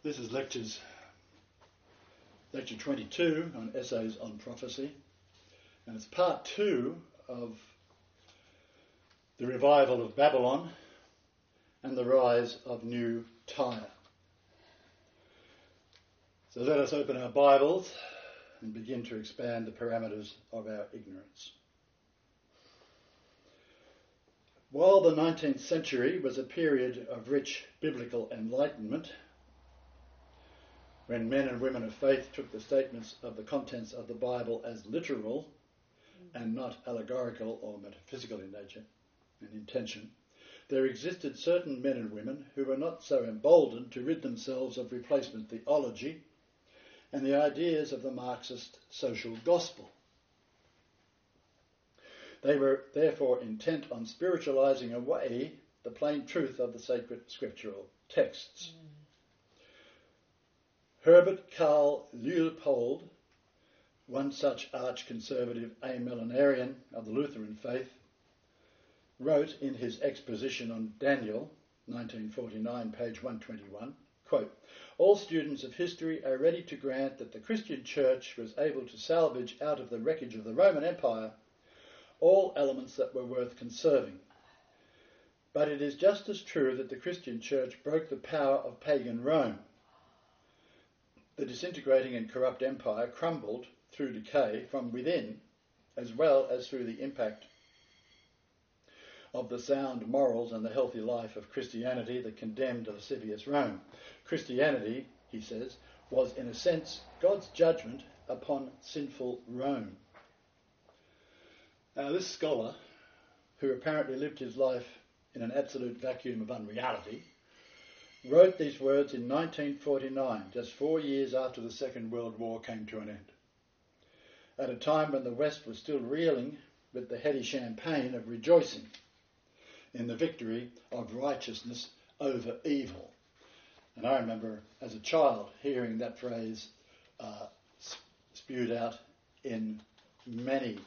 This is lecture 22 on Essays on Prophecy, and it's part 2 of the revival of Babylon and the rise of New Tyre. So let us open our Bibles and begin to expand the parameters of our ignorance. While the 19th century was a period of rich biblical enlightenment, when men and women of faith took the statements of the contents of the Bible as literal and not allegorical or metaphysical in nature and intention, there existed certain men and women who were not so emboldened to rid themselves of replacement theology and the ideas of the Marxist social gospel. They were therefore intent on spiritualizing away the plain truth of the sacred scriptural texts. Herbert Karl Leupold, one such arch-conservative amillenarian of the Lutheran faith, wrote in his exposition on Daniel, 1949, page 121, quote, "All students of history are ready to grant that the Christian Church was able to salvage out of the wreckage of the Roman Empire all elements that were worth conserving. But it is just as true that the Christian Church broke the power of pagan Rome. The disintegrating and corrupt empire crumbled through decay from within, as well as through the impact of the sound morals and the healthy life of Christianity that condemned lascivious Rome. Christianity," he says, "was in a sense God's judgment upon sinful Rome." Now this scholar, who apparently lived his life in an absolute vacuum of unreality, wrote these words in 1949, just 4 years after the Second World War came to an end, at a time when the West was still reeling with the heady champagne of rejoicing in the victory of righteousness over evil. And I remember as a child hearing that phrase spewed out in many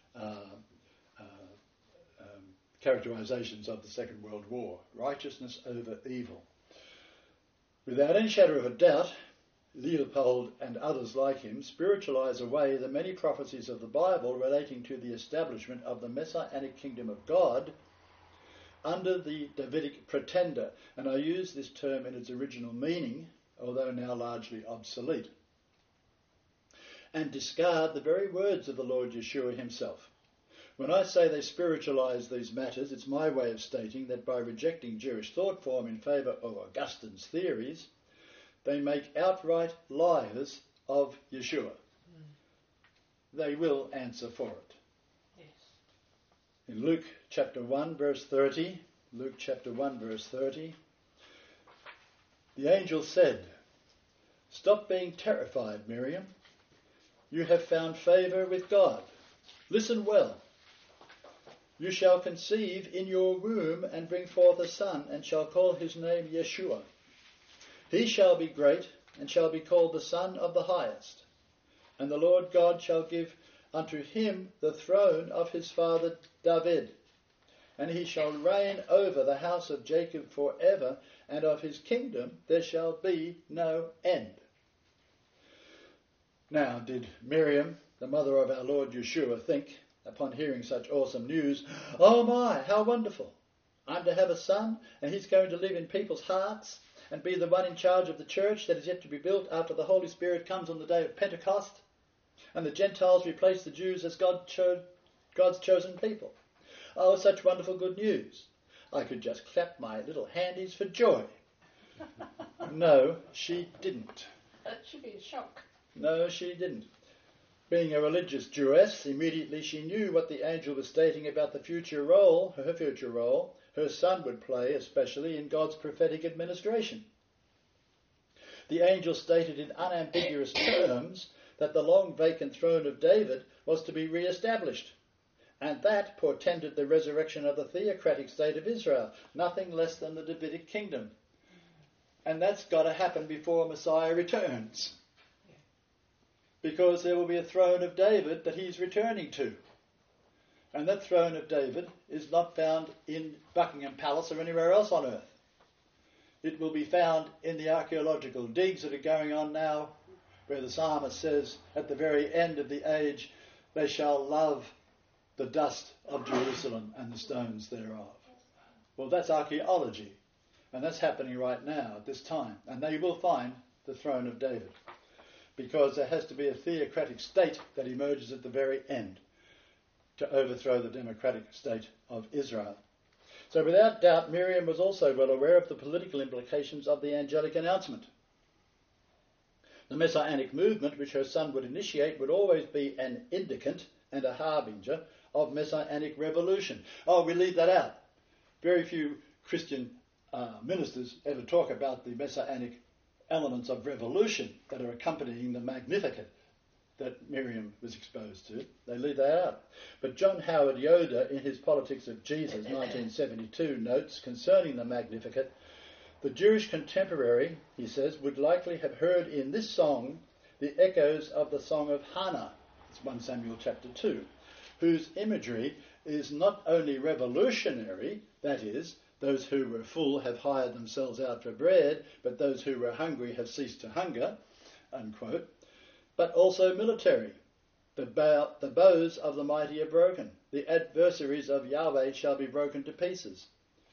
characterizations of the Second World War. Righteousness over evil. Without any shadow of a doubt, Leopold and others like him spiritualize away the many prophecies of the Bible relating to the establishment of the Messianic kingdom of God under the Davidic pretender, and I use this term in its original meaning, although now largely obsolete, and discard the very words of the Lord Yeshua himself. When I say they spiritualize these matters, it's my way of stating that by rejecting Jewish thought form in favour of Augustine's theories, they make outright liars of Yeshua. They will answer for it. Yes. In Luke chapter 1, verse 30, the angel said, "Stop being terrified, Miriam. You have found favour with God. Listen well. You shall conceive in your womb and bring forth a son, and shall call his name Yeshua. He shall be great, and shall be called the Son of the Highest. And the Lord God shall give unto him the throne of his father David. And he shall reign over the house of Jacob forever, and of his kingdom there shall be no end." Now, did Miriam, the mother of our Lord Yeshua, think, upon hearing such awesome news, "Oh my, how wonderful! I'm to have a son, and he's going to live in people's hearts and be the one in charge of the church that is yet to be built after the Holy Spirit comes on the day of Pentecost, and the Gentiles replace the Jews as God's chosen people. Oh, such wonderful good news. I could just clap my little handies for joy." No, she didn't. That should be a shock. No, she didn't. Being a religious Jewess, immediately she knew what the angel was stating about the future role her son would play, especially in God's prophetic administration. The angel stated in unambiguous terms that the long vacant throne of David was to be re-established, and that portended the resurrection of the theocratic state of Israel, nothing less than the Davidic kingdom. And that's got to happen before Messiah returns, because there will be a throne of David that he's returning to. And that throne of David is not found in Buckingham Palace or anywhere else on earth. It will be found in the archaeological digs that are going on now, where the psalmist says, at the very end of the age, they shall love the dust of Jerusalem and the stones thereof. Well, that's archaeology, and that's happening right now at this time. And they will find the throne of David, because there has to be a theocratic state that emerges at the very end to overthrow the democratic state of Israel. So without doubt, Miriam was also well aware of the political implications of the angelic announcement. The Messianic movement, which her son would initiate, would always be an indicant and a harbinger of Messianic revolution. Oh, we leave that out. Very few Christian ministers ever talk about the Messianic elements of revolution that are accompanying the Magnificat that Miriam was exposed to. They leave that out. But John Howard Yoder, in his Politics of Jesus, 1972, notes concerning the Magnificat, the Jewish contemporary, he says, would likely have heard in this song the echoes of the song of Hannah, it's 1 Samuel chapter 2, whose imagery is not only revolutionary, that is, those who were full have hired themselves out for bread, but those who were hungry have ceased to hunger, unquote, but also military. The bows of the mighty are broken. The adversaries of Yahweh shall be broken to pieces.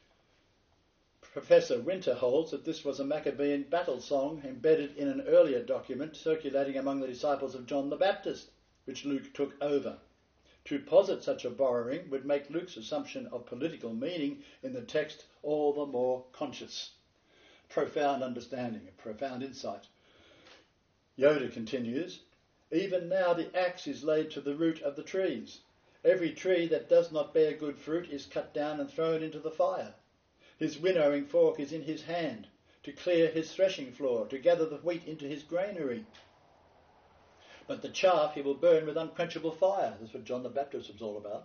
Professor Winter holds that this was a Maccabean battle song embedded in an earlier document circulating among the disciples of John the Baptist, which Luke took over. To posit such a borrowing would make Luke's assumption of political meaning in the text all the more conscious. Profound understanding, a profound insight. Yoder continues, even now the axe is laid to the root of the trees. Every tree that does not bear good fruit is cut down and thrown into the fire. His winnowing fork is in his hand, to clear his threshing floor, to gather the wheat into his granary. But the chaff he will burn with unquenchable fire. That's what John the Baptist was all about,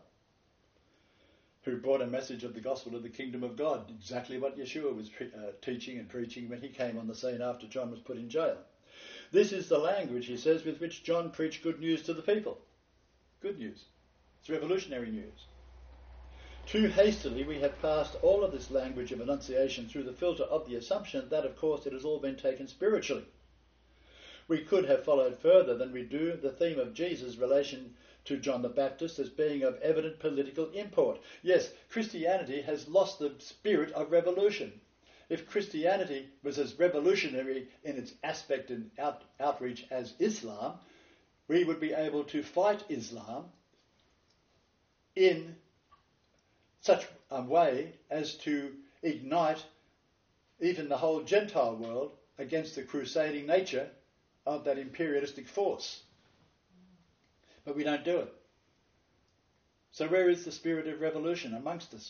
who brought a message of the gospel of the kingdom of God, exactly what Yeshua was teaching and preaching when he came on the scene after John was put in jail. This is the language, he says, with which John preached good news to the people. Good news. It's revolutionary news. Too hastily we have passed all of this language of annunciation through the filter of the assumption that, of course, it has all been taken spiritually. We could have followed further than we do the theme of Jesus' relation to John the Baptist as being of evident political import. Yes, Christianity has lost the spirit of revolution. If Christianity was as revolutionary in its aspect and outreach as Islam, we would be able to fight Islam in such a way as to ignite even the whole Gentile world against the crusading nature of that imperialistic force. But we don't do it. So where is the spirit of revolution amongst us?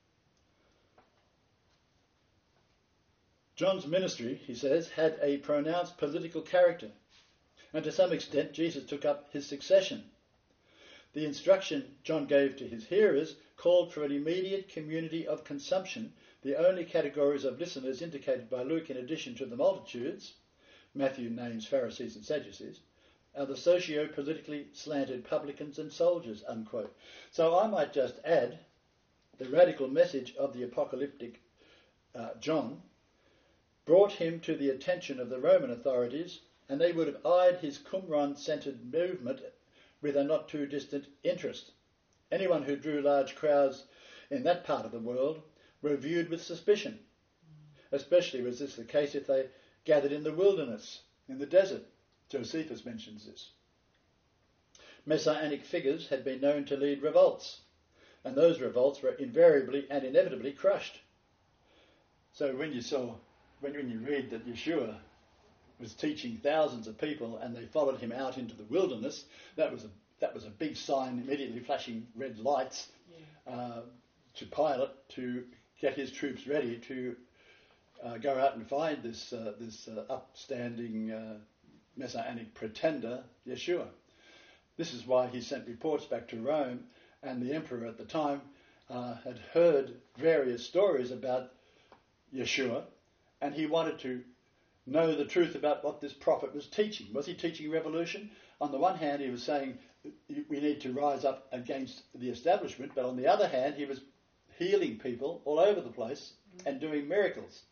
John's ministry, he says, had a pronounced political character, and to some extent Jesus took up his succession. The instruction John gave to his hearers called for an immediate community of consumption, the only categories of listeners indicated by Luke in addition to the multitudes, Matthew names Pharisees and Sadducees, are the socio-politically slanted publicans and soldiers, unquote. So I might just add the radical message of the apocalyptic John brought him to the attention of the Roman authorities, and they would have eyed his Qumran-centred movement with a not too distant interest. Anyone who drew large crowds in that part of the world were viewed with suspicion. Especially was this the case if they gathered in the wilderness, in the desert. Josephus mentions this. Messianic figures had been known to lead revolts, and those revolts were invariably and inevitably crushed. So when you read that Yeshua was teaching thousands of people and they followed him out into the wilderness, that was a big sign, immediately flashing red lights to Pilate to get his troops ready to go out and find this upstanding messianic pretender, Yeshua. This is why he sent reports back to Rome, and the emperor at the time had heard various stories about Yeshua, and he wanted to know the truth about what this prophet was teaching. Was he teaching revolution? On the one hand, he was saying we need to rise up against the establishment, but on the other hand, he was healing people all over the place and doing miracles.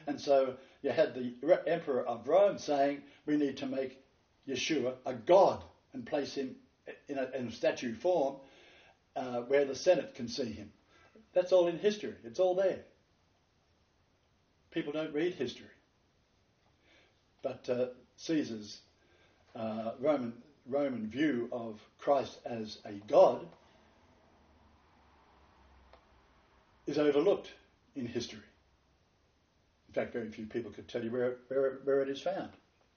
And so you had the Emperor of Rome saying, we need to make Yeshua a god and place him in a statue form where the Senate can see him. That's all in history. It's all there. People don't read history. But Caesar's Roman view of Christ as a god is overlooked in history. In fact, very few people could tell you where it is found.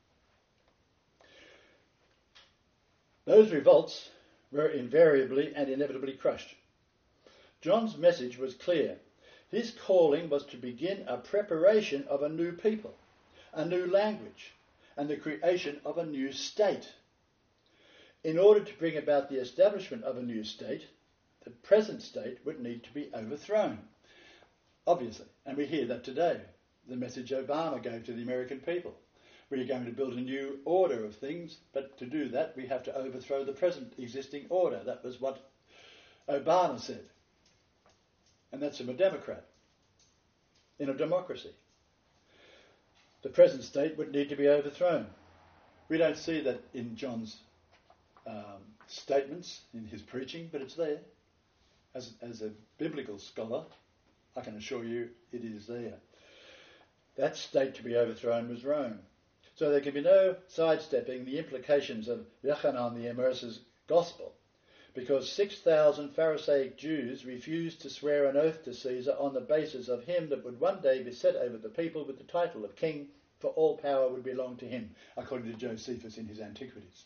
Those revolts were invariably and inevitably crushed. John's message was clear. His calling was to begin a preparation of a new people, a new language, and the creation of a new state. In order to bring about the establishment of a new state, the present state would need to be overthrown. Obviously, and we hear that today, the message Obama gave to the American people. We are going to build a new order of things, but to do that we have to overthrow the present existing order. That was what Obama said. And that's from a Democrat in a democracy. The present state would need to be overthrown. We don't see that in John's statements, in his preaching, but it's there. As a biblical scholar, I can assure you it is there. That state to be overthrown was Rome. So there can be no sidestepping the implications of Yochanan the Immerser's gospel, because 6,000 Pharisaic Jews refused to swear an oath to Caesar on the basis of him that would one day be set over the people with the title of king, for all power would belong to him, according to Josephus in his Antiquities.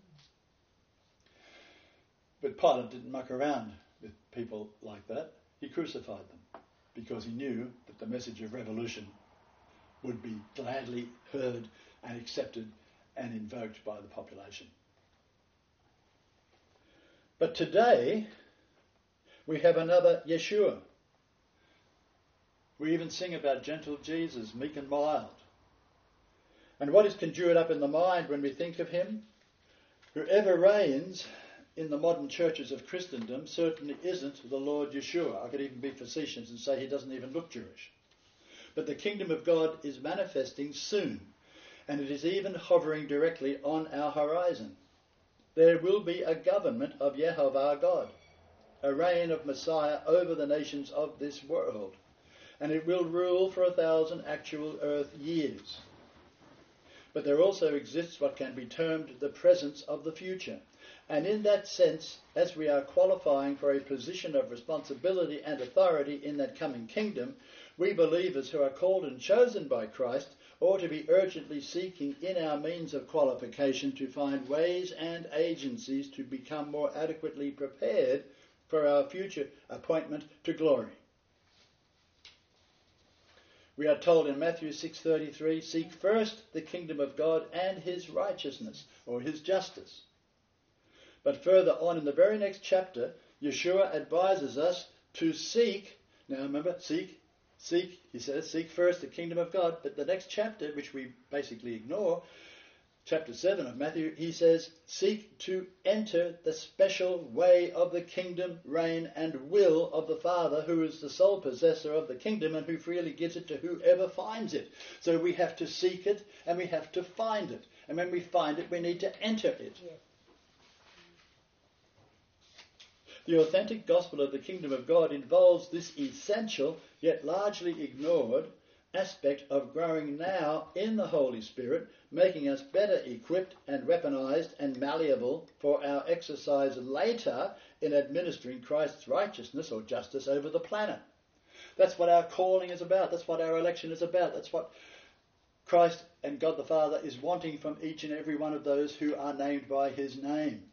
But Pilate didn't muck around with people like that. He crucified them because he knew that the message of revolution would be gladly heard and accepted and invoked by the population. But today, we have another Yeshua. We even sing about gentle Jesus, meek and mild. And what is conjured up in the mind when we think of him? Whoever reigns in the modern churches of Christendom certainly isn't the Lord Yeshua. I could even be facetious and say he doesn't even look Jewish. But the kingdom of God is manifesting soon, and it is even hovering directly on our horizon. There will be a government of Yehovah God, a reign of Messiah over the nations of this world, and it will rule for 1,000 actual earth years. But there also exists what can be termed the presence of the future. And in that sense, as we are qualifying for a position of responsibility and authority in that coming kingdom, we believers who are called and chosen by Christ ought to be urgently seeking in our means of qualification to find ways and agencies to become more adequately prepared for our future appointment to glory. We are told in Matthew 6:33, seek first the kingdom of God and his righteousness, or his justice. But further on in the very next chapter, Yeshua advises us to seek, now remember, seek, he says, seek first the kingdom of God. But the next chapter, which we basically ignore, chapter 7 of Matthew, he says, seek to enter the special way of the kingdom, reign and will of the Father, who is the sole possessor of the kingdom and who freely gives it to whoever finds it. So we have to seek it and we have to find it. And when we find it, we need to enter it. Yeah. The authentic gospel of the kingdom of God involves this essential, yet largely ignored, aspect of growing now in the Holy Spirit, making us better equipped and weaponized and malleable for our exercise later in administering Christ's righteousness or justice over the planet. That's what our calling is about. That's what our election is about. That's what Christ and God the Father is wanting from each and every one of those who are named by his name.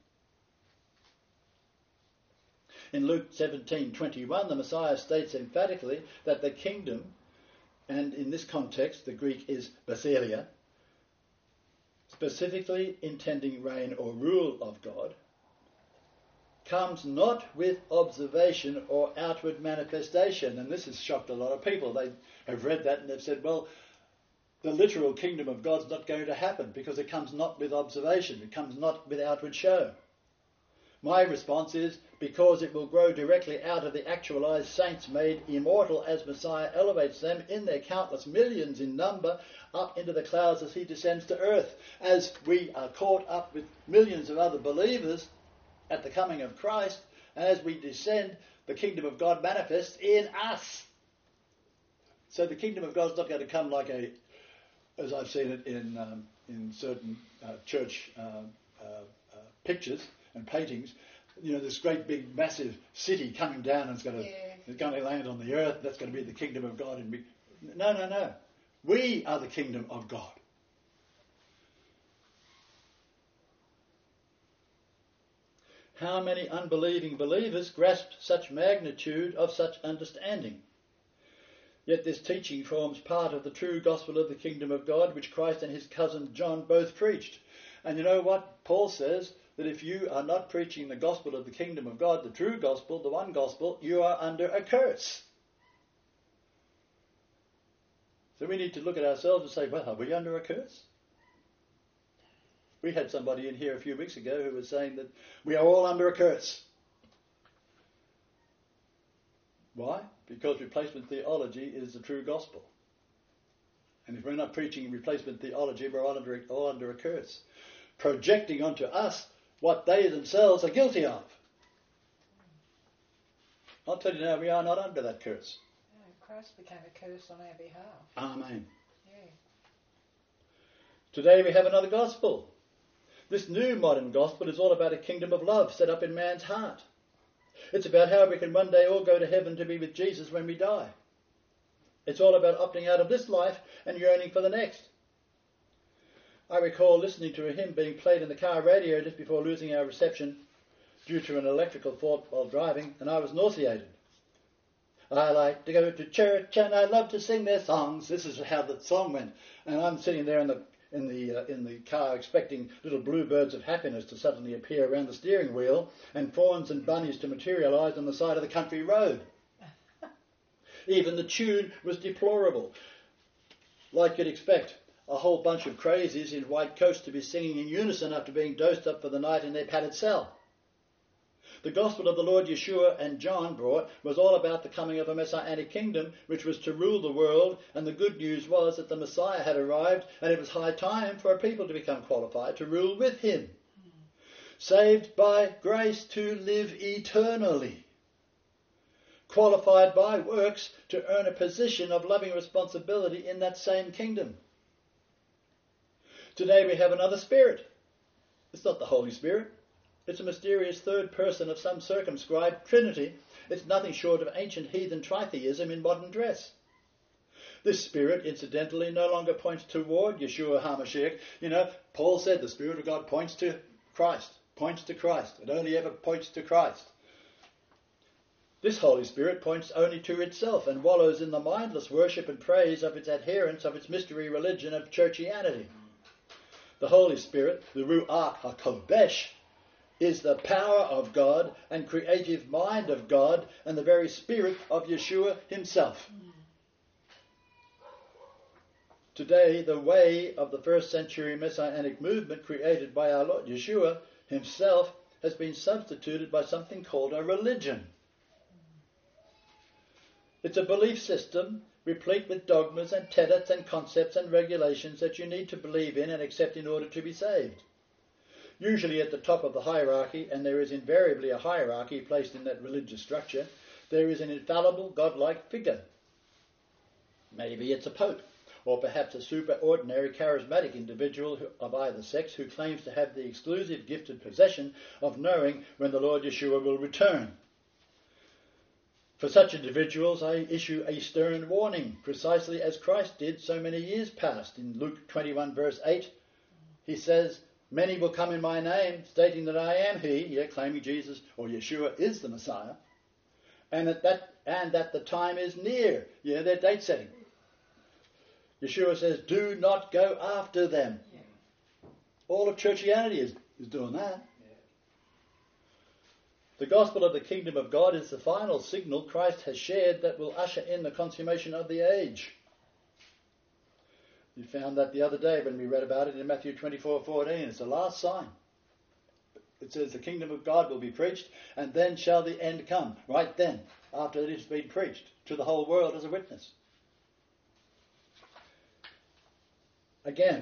In Luke 17:21, the Messiah states emphatically that the kingdom, and in this context the Greek is basileia, specifically intending reign or rule of God, comes not with observation or outward manifestation. And this has shocked a lot of people. They have read that and they've said, well, the literal kingdom of God's not going to happen because it comes not with observation, it comes not with outward show. My response is, because it will grow directly out of the actualized saints made immortal as Messiah elevates them in their countless millions in number up into the clouds as he descends to earth. As we are caught up with millions of other believers at the coming of Christ, as we descend, the kingdom of God manifests in us. So the kingdom of God is not going to come like as I've seen it in certain church pictures and paintings. You know, this great big massive city coming down and it's going to land on the earth. That's going to be the kingdom of God. No. We are the kingdom of God. How many unbelieving believers grasp such magnitude of such understanding? Yet this teaching forms part of the true gospel of the kingdom of God, which Christ and his cousin John both preached. And you know what? Paul says that if you are not preaching the gospel of the kingdom of God, the true gospel, the one gospel, you are under a curse. So we need to look at ourselves and say, well, are we under a curse? We had somebody in here a few weeks ago who was saying that we are all under a curse. Why? Because replacement theology is the true gospel. And if we're not preaching replacement theology, we're all under a curse. Projecting onto us what they themselves are guilty of. I'll tell you now, we are not under that curse. Yeah, Christ became a curse on our behalf. Amen. Yeah. Today we have another gospel. This new modern gospel is all about a kingdom of love set up in man's heart. It's about how we can one day all go to heaven to be with Jesus when we die. It's all about opting out of this life and yearning for the next. I recall listening to a hymn being played in the car radio just before losing our reception due to an electrical fault while driving, and I was nauseated. I like to go to church and I love to sing their songs. This is how the song went. And I'm sitting there in the car expecting little bluebirds of happiness to suddenly appear around the steering wheel and fawns and bunnies to materialise on the side of the country road. Even the tune was deplorable. Like you'd expect, a whole bunch of crazies in white coats to be singing in unison after being dosed up for the night in their padded cell. The gospel of the Lord Yeshua and John brought was all about the coming of a messianic kingdom which was to rule the world, and the good news was that the Messiah had arrived and it was high time for a people to become qualified to rule with him. Saved by grace to live eternally. Qualified by works to earn a position of loving responsibility in that same kingdom. Today we have another spirit. It's not the Holy Spirit. It's a mysterious third person of some circumscribed trinity. It's nothing short of ancient heathen tritheism in modern dress. This spirit, incidentally, no longer points toward Yeshua HaMashiach. You know, Paul said the Spirit of God points to Christ. It only ever points to Christ. This Holy Spirit points only to itself and wallows in the mindless worship and praise of its adherents of its mystery religion of churchianity. The Holy Spirit, the Ruach HaKodesh, is the power of God and creative mind of God and the very spirit of Yeshua himself. Today, the way of the first century messianic movement created by our Lord Yeshua himself has been substituted by something called a religion. It's a belief system replete with dogmas and tenets and concepts and regulations that you need to believe in and accept in order to be saved. Usually at the top of the hierarchy, and there is invariably a hierarchy placed in that religious structure, there is an infallible, godlike figure. Maybe it's a pope, or perhaps a superordinary charismatic individual of either sex who claims to have the exclusive gifted possession of knowing when the Lord Yeshua will return. For such individuals, I issue a stern warning, precisely as Christ did so many years past. In Luke 21 verse 8, he says, "Many will come in my name, stating that I am he," claiming Jesus or Yeshua is the Messiah, and that the time is near. They're date setting. Yeshua says, do not go after them. All of churchianity is doing that. The gospel of the kingdom of God is the final signal Christ has shared that will usher in the consummation of the age. We found that the other day when we read about it in Matthew 24:14. It's the last sign. It says the kingdom of God will be preached, and then shall the end come. Right then, after it has been preached to the whole world as a witness. Again,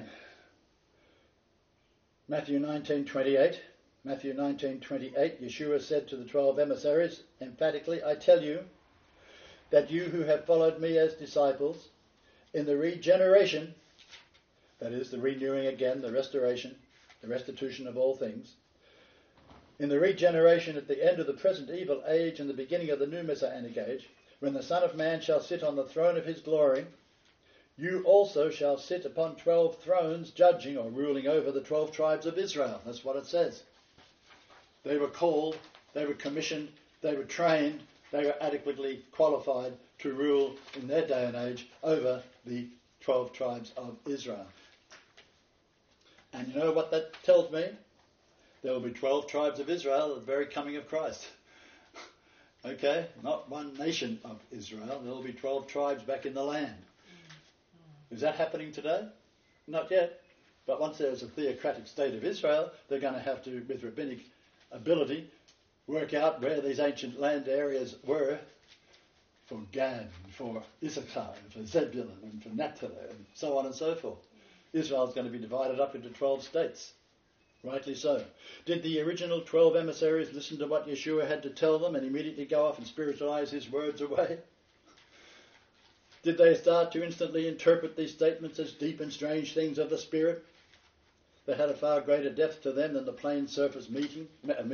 Matthew 19:28. Matthew 19:28, Yeshua said to the 12 emissaries, emphatically, I tell you that you who have followed me as disciples, in the regeneration, that is, the renewing again, the restoration, the restitution of all things, in the regeneration at the end of the present evil age and the beginning of the new Messianic age, when the Son of Man shall sit on the throne of his glory, you also shall sit upon 12 thrones, judging or ruling over the 12 tribes of Israel. That's what it says. They were called, they were commissioned, they were trained, they were adequately qualified to rule in their day and age over the 12 tribes of Israel. And you know what that tells me? There will be 12 tribes of Israel at the very coming of Christ. Okay? Not one nation of Israel. There will be 12 tribes back in the land. Is that happening today? Not yet. But once there's a theocratic state of Israel, they're going to have to, with rabbinic ability, work out where these ancient land areas were for Gad, and for Issachar, and for Zebulun, and for Naphtali, and so on and so forth. Israel's going to be divided up into 12 states. Rightly so. Did the original 12 emissaries listen to what Yeshua had to tell them and immediately go off and spiritualize his words away? Did they start to instantly interpret these statements as deep and strange things of the Spirit that had a far greater depth to them than the plain surface meaning?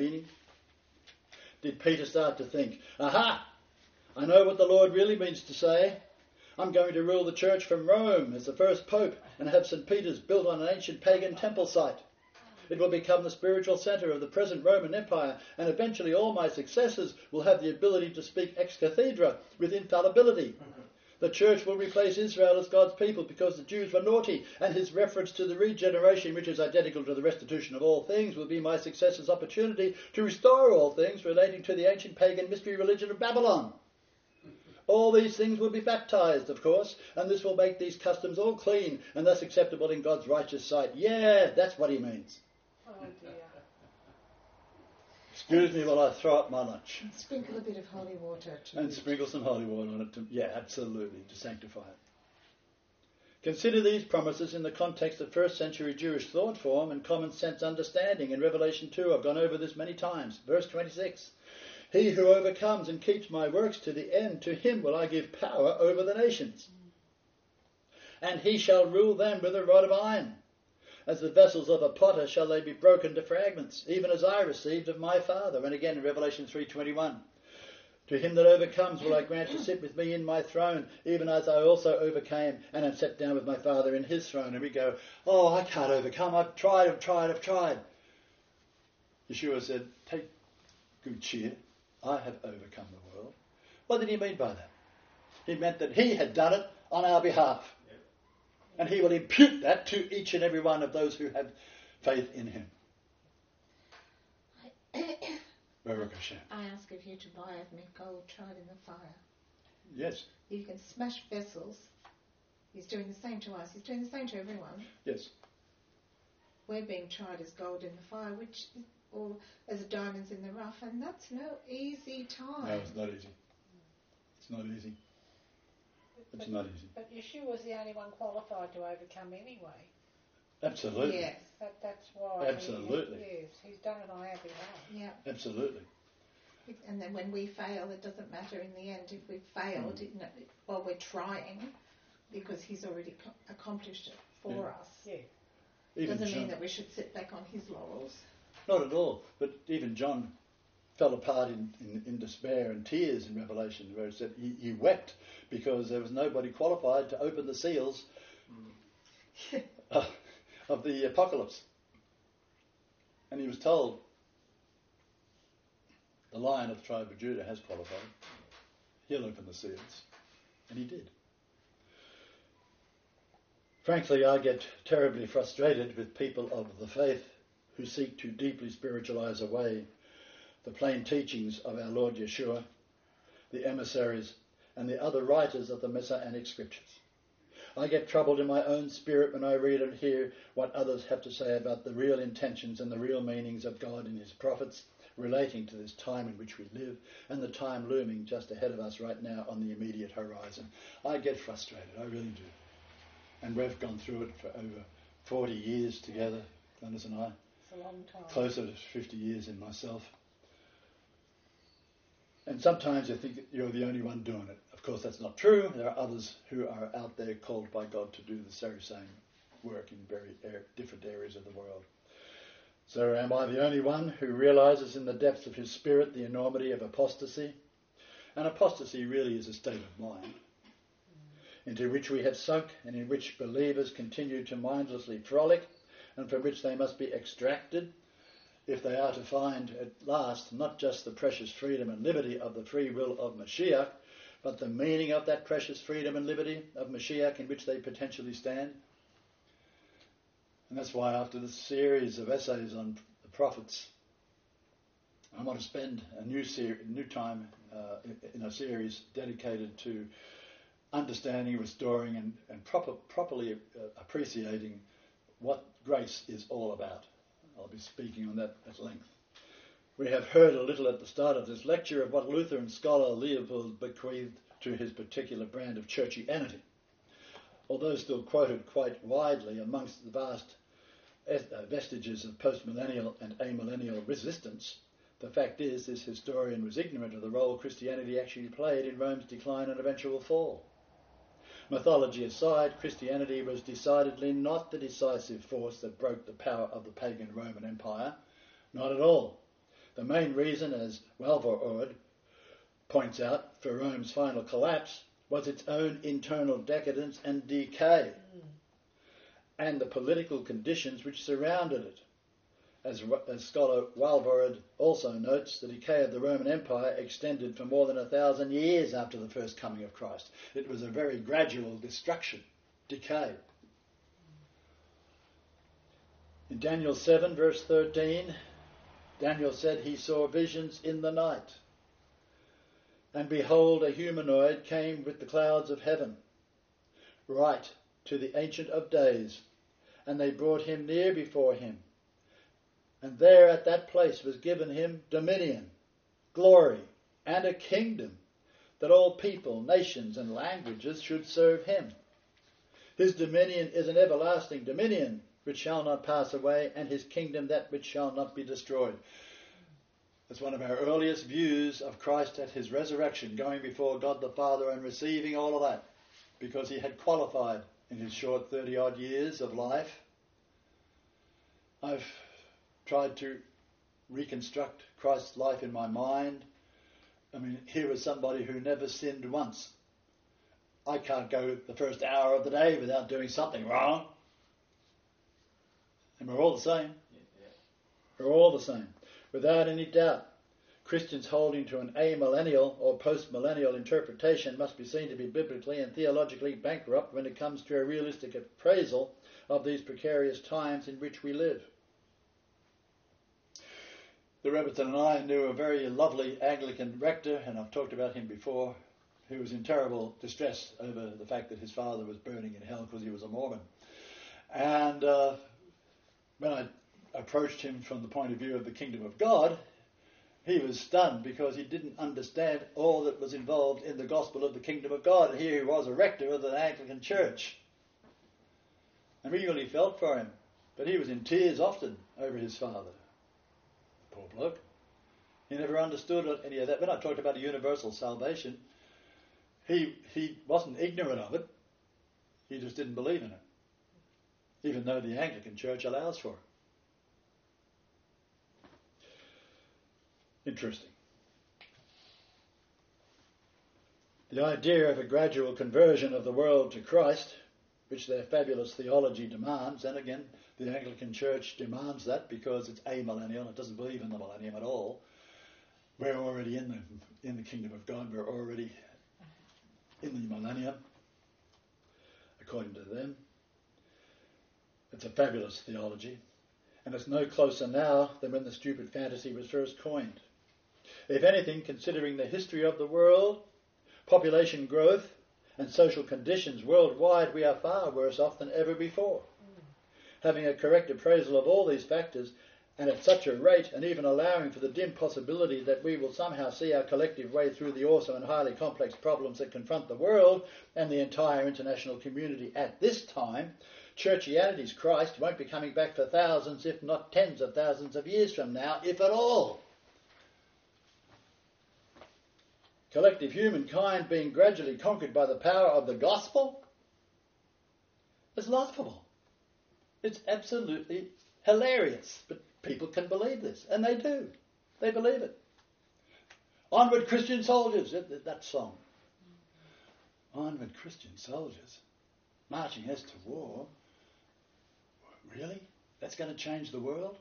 Did Peter start to think, aha, I know what the Lord really means to say. I'm going to rule the church from Rome as the first pope and have St. Peter's built on an ancient pagan temple site. It will become the spiritual centre of the present Roman Empire, and eventually all my successors will have the ability to speak ex cathedra with infallibility. The church will replace Israel as God's people because the Jews were naughty, and his reference to the regeneration, which is identical to the restitution of all things, will be my successor's opportunity to restore all things relating to the ancient pagan mystery religion of Babylon. All these things will be baptized, of course, and this will make these customs all clean and thus acceptable in God's righteous sight. Yeah, that's what he means. Oh dear. Excuse me while I throw up my lunch. And sprinkle a bit of holy water to And sprinkle some holy water on it. Yeah, absolutely, to sanctify it. Consider these promises in the context of first century Jewish thought form and common sense understanding. In Revelation 2, I've gone over this many times. Verse 26. He who overcomes and keeps my works to the end, to him will I give power over the nations. And he shall rule them with a rod of iron. As the vessels of a potter shall they be broken to fragments, even as I received of my Father. And again in Revelation 3:21. To him that overcomes will I grant to sit with me in my throne, even as I also overcame and am set down with my Father in his throne. And we go, oh, I can't overcome. I've tried. Yeshua said, take good cheer. I have overcome the world. What did he mean by that? He meant that he had done it on our behalf. And he will impute that to each and every one of those who have faith in him. I ask of you to buy of me gold tried in the fire. Yes. You can smash vessels. He's doing the same to us. He's doing the same to everyone. Yes. We're being tried as gold in the fire, or as diamonds in the rough, and that's no easy time. No, it's not easy. It's not easy. It's not easy. But Yeshua was the only one qualified to overcome anyway. Absolutely. Yes. That's why. Absolutely. Yes, he's done it on our behalf. Yeah. Absolutely. And then when we fail, it doesn't matter in the end if we've failed, while we're trying, because he's already accomplished it for us. Yeah. Even Doesn't John, mean that we should sit back on his laurels. not at all. But even John fell apart in despair and tears in Revelation, where it said he wept because there was nobody qualified to open the seals of the apocalypse. And he was told, the Lion of the tribe of Judah has qualified. He'll open the seals. And he did. Frankly, I get terribly frustrated with people of the faith who seek to deeply spiritualize away the plain teachings of our Lord Yeshua, the emissaries, and the other writers of the Messianic scriptures. I get troubled in my own spirit when I read and hear what others have to say about the real intentions and the real meanings of God and his prophets relating to this time in which we live and the time looming just ahead of us right now on the immediate horizon. I get frustrated, I really do. And we've gone through it for over 40 years together, Glennis and I. It's a long time. Closer to 50 years in myself. And sometimes you think that you're the only one doing it. Of course, that's not true. There are others who are out there called by God to do the very same work in very different areas of the world. So am I the only one who realizes in the depths of his spirit the enormity of apostasy? And apostasy really is a state of mind into which we have sunk and in which believers continue to mindlessly frolic and from which they must be extracted if they are to find at last not just the precious freedom and liberty of the free will of Mashiach, but the meaning of that precious freedom and liberty of Mashiach in which they potentially stand. And that's why after this series of essays on the prophets, I want to spend a new time in a series dedicated to understanding, restoring and properly appreciating what grace is all about. I'll be speaking on that at length. We have heard a little at the start of this lecture of what Lutheran scholar Leopold bequeathed to his particular brand of churchianity. Although still quoted quite widely amongst the vast vestiges of post-millennial and amillennial resistance, the fact is this historian was ignorant of the role Christianity actually played in Rome's decline and eventual fall. Mythology aside, Christianity was decidedly not the decisive force that broke the power of the pagan Roman Empire. Not at all. The main reason, as Walvoord points out, for Rome's final collapse was its own internal decadence and decay, and the political conditions which surrounded it. As scholar Walvoord also notes, the decay of the Roman Empire extended for more than 1,000 years after the first coming of Christ. It was a very gradual destruction, decay. In Daniel 7, verse 13, Daniel said he saw visions in the night, and behold, a humanoid came with the clouds of heaven, right to the Ancient of Days, and they brought him near before him. And there at that place was given him dominion, glory, and a kingdom, that all people, nations, and languages should serve him. His dominion is an everlasting dominion, which shall not pass away, and his kingdom that which shall not be destroyed. That's one of our earliest views of Christ at his resurrection, going before God the Father and receiving all of that, because he had qualified in his short 30-odd years of life. I've tried to reconstruct Christ's life in my mind. I mean, here was somebody who never sinned once. I can't go the first hour of the day without doing something wrong. And we're all the same. We're all the same. Without any doubt, Christians holding to an amillennial or post-millennial interpretation must be seen to be biblically and theologically bankrupt when it comes to a realistic appraisal of these precarious times in which we live. The Rebbitzin and I knew a very lovely Anglican rector, and I've talked about him before, who was in terrible distress over the fact that his father was burning in hell because he was a Mormon. And when I approached him from the point of view of the kingdom of God, he was stunned because he didn't understand all that was involved in the gospel of the kingdom of God. And here he was, a rector of the Anglican church. And we really felt for him. But he was in tears often over his father. Poor bloke. He never understood any of that. When I talked about a universal salvation, he wasn't ignorant of it. He just didn't believe in it, even though the Anglican Church allows for it. Interesting. The idea of a gradual conversion of the world to Christ, which their fabulous theology demands, and again, the Anglican Church demands that because it's amillennial, it doesn't believe in the millennium at all. We're already in the kingdom of God, we're already in the millennium, according to them. It's a fabulous theology, and it's no closer now than when the stupid fantasy was first coined. If anything, considering the history of the world, population growth, and social conditions worldwide, we are far worse off than ever before. Having a correct appraisal of all these factors, and at such a rate, and even allowing for the dim possibility that we will somehow see our collective way through the awesome and highly complex problems that confront the world and the entire international community at this time, Churchianity's Christ won't be coming back for thousands, if not tens of thousands of years from now, if at all. Collective humankind being gradually conquered by the power of the gospel is laughable. It's absolutely hilarious, but people can believe this, and they do. They believe it. Onward, Christian soldiers, that song. Onward, Christian soldiers, marching as to war. Really? That's going to change the world?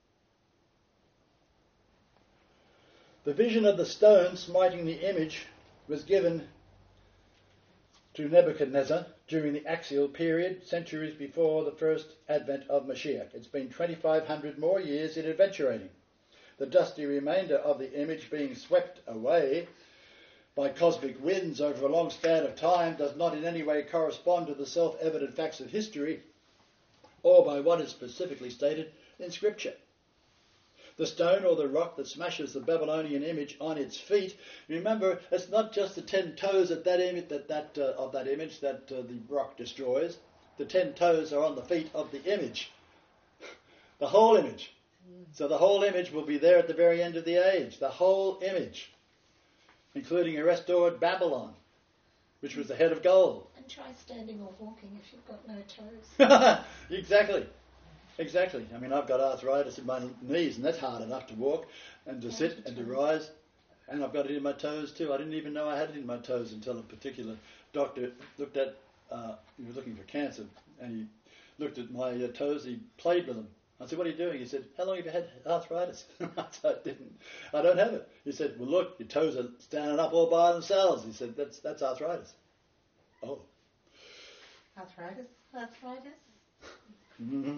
The vision of the stone smiting the image was given to Nebuchadnezzar during the axial period, centuries before the first advent of Mashiach. It's been 2,500 more years in adventuring. The dusty remainder of the image being swept away by cosmic winds over a long span of time does not in any way correspond to the self-evident facts of history or by what is specifically stated in Scripture. The stone or the rock that smashes the Babylonian image on its feet. Remember, it's not just the 10 toes of that image that the rock destroys. The 10 toes are on the feet of the image. The whole image. So the whole image will be there at the very end of the age. The whole image, including a restored Babylon, which was the head of gold. And try standing or walking if you've got no toes. Exactly. I mean, I've got arthritis in my knees, and that's hard enough to walk and to sit and to rise. And I've got it in my toes too. I didn't even know I had it in my toes until a particular doctor looked at, he was looking for cancer, and he looked at my toes, he played with them. I said, what are you doing? He said, how long have you had arthritis? I said, I don't have it. He said, well look, your toes are standing up all by themselves. He said, that's arthritis. Oh. Arthritis? Mm-hmm.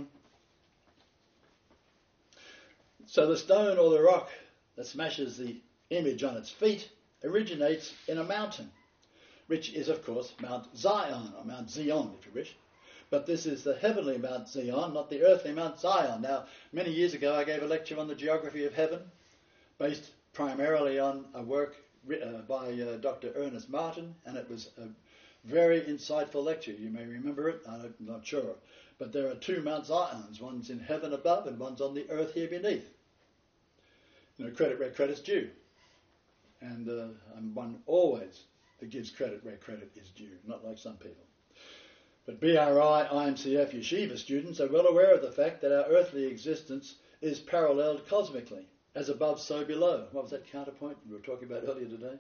So the stone or the rock that smashes the image on its feet originates in a mountain, which is, of course, Mount Zion, or Mount Zion, if you wish. But this is the heavenly Mount Zion, not the earthly Mount Zion. Now, many years ago I gave a lecture on the geography of heaven, based primarily on a work by Dr. Ernest Martin, and it was a very insightful lecture. You may remember it, I'm not sure. But there are 2 Mount Zions, one's in heaven above and one's on the earth here beneath. You know, credit where credit's due. And I'm one always that gives credit where credit is due, not like some people. But BRI, IMCF, Yeshiva students are well aware of the fact that our earthly existence is paralleled cosmically, as above, so below. What was that counterpoint we were talking about earlier today?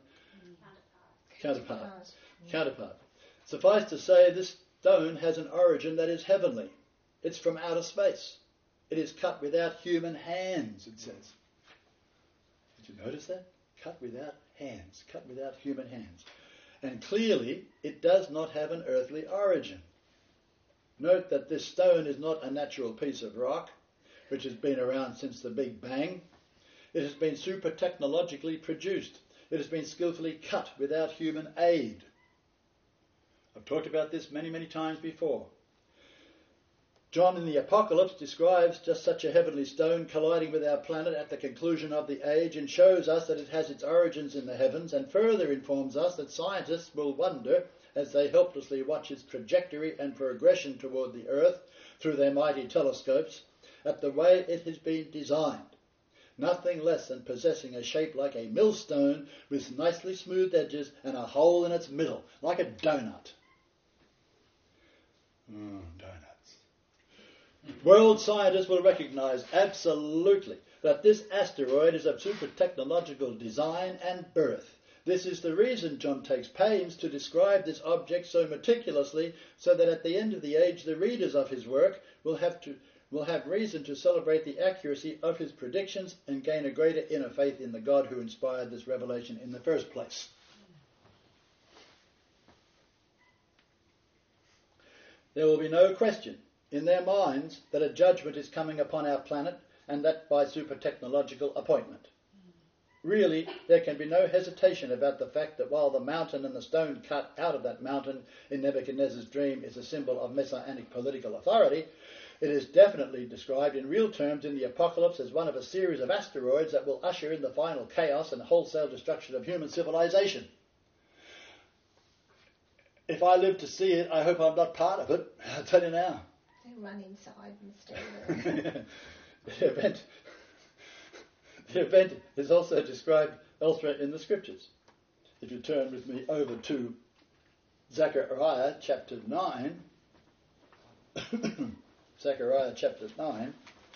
Counterpart. Suffice to say, this stone has an origin that is heavenly. It's from outer space. It is cut without human hands, it says. Did you notice that? Cut without hands. Cut without human hands. And clearly, it does not have an earthly origin. Note that this stone is not a natural piece of rock, which has been around since the Big Bang. It has been super technologically produced. It has been skillfully cut without human aid. I've talked about this many, many times before. John in the Apocalypse describes just such a heavenly stone colliding with our planet at the conclusion of the age and shows us that it has its origins in the heavens, and further informs us that scientists will wonder, as they helplessly watch its trajectory and progression toward the earth through their mighty telescopes, at the way it has been designed. Nothing less than possessing a shape like a millstone with nicely smoothed edges and a hole in its middle, like a donut. Donuts. World scientists will recognize absolutely that this asteroid is of super technological design and birth. This is the reason John takes pains to describe this object so meticulously, so that at the end of the age the readers of his work will have reason to celebrate the accuracy of his predictions and gain a greater inner faith in the God who inspired this revelation in the first place. There will be no question in their minds that a judgment is coming upon our planet, and that by super technological appointment. really, there can be no hesitation about the fact that while the mountain and the stone cut out of that mountain in Nebuchadnezzar's dream is a symbol of messianic political authority, it is definitely described in real terms in the Apocalypse as one of a series of asteroids that will usher in the final chaos and wholesale destruction of human civilization. If I live to see it, I hope I'm not part of it. I'll tell you now. They run inside and stay there. The event is also described elsewhere in the Scriptures. If you turn with me over to Zechariah chapter 9, Zechariah chapter 9,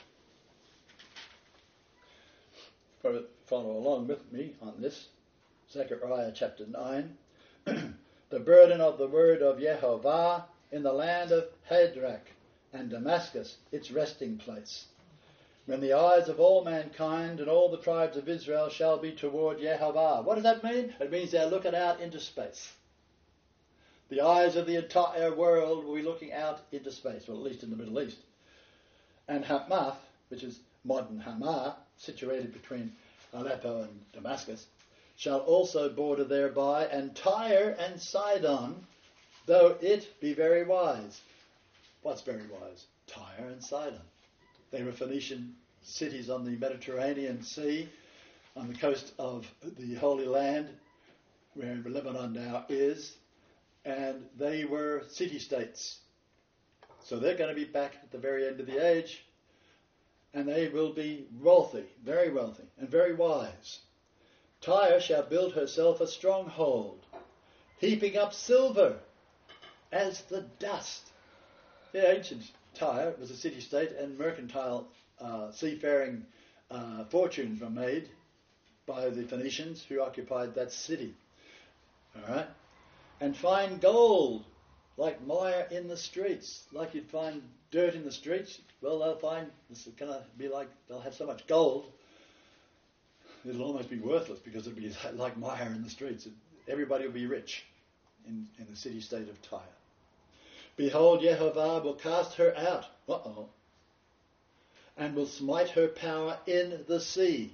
follow along with me on this, Zechariah chapter 9, the burden of the word of Yehovah in the land of Hadrach and Damascus, its resting place. When the eyes of all mankind and all the tribes of Israel shall be toward Yehovah. What does that mean? It means they're looking out into space. The eyes of the entire world will be looking out into space, or at least in the Middle East. And Hamath, which is modern Hama, situated between Aleppo and Damascus, shall also border thereby, and Tyre and Sidon, though it be very wise. What's very wise? Tyre and Sidon. They were Phoenician cities on the Mediterranean Sea, on the coast of the Holy Land, where Lebanon now is, and they were city-states. So they're going to be back at the very end of the age, and they will be wealthy, and very wise. Tyre shall build herself a stronghold, heaping up silver as the dust. The ancient Tyre was a city-state, and mercantile seafaring fortunes were made by the Phoenicians who occupied that city. All right? And fine gold, like mire in the streets. Like you'd find dirt in the streets, well, they'll find, this is going to be like, they'll have so much gold, it'll almost be worthless because it'll be like mire in the streets. Everybody will be rich in the city-state of Tyre. Behold, Yehovah will cast her out, and will smite her power in the sea.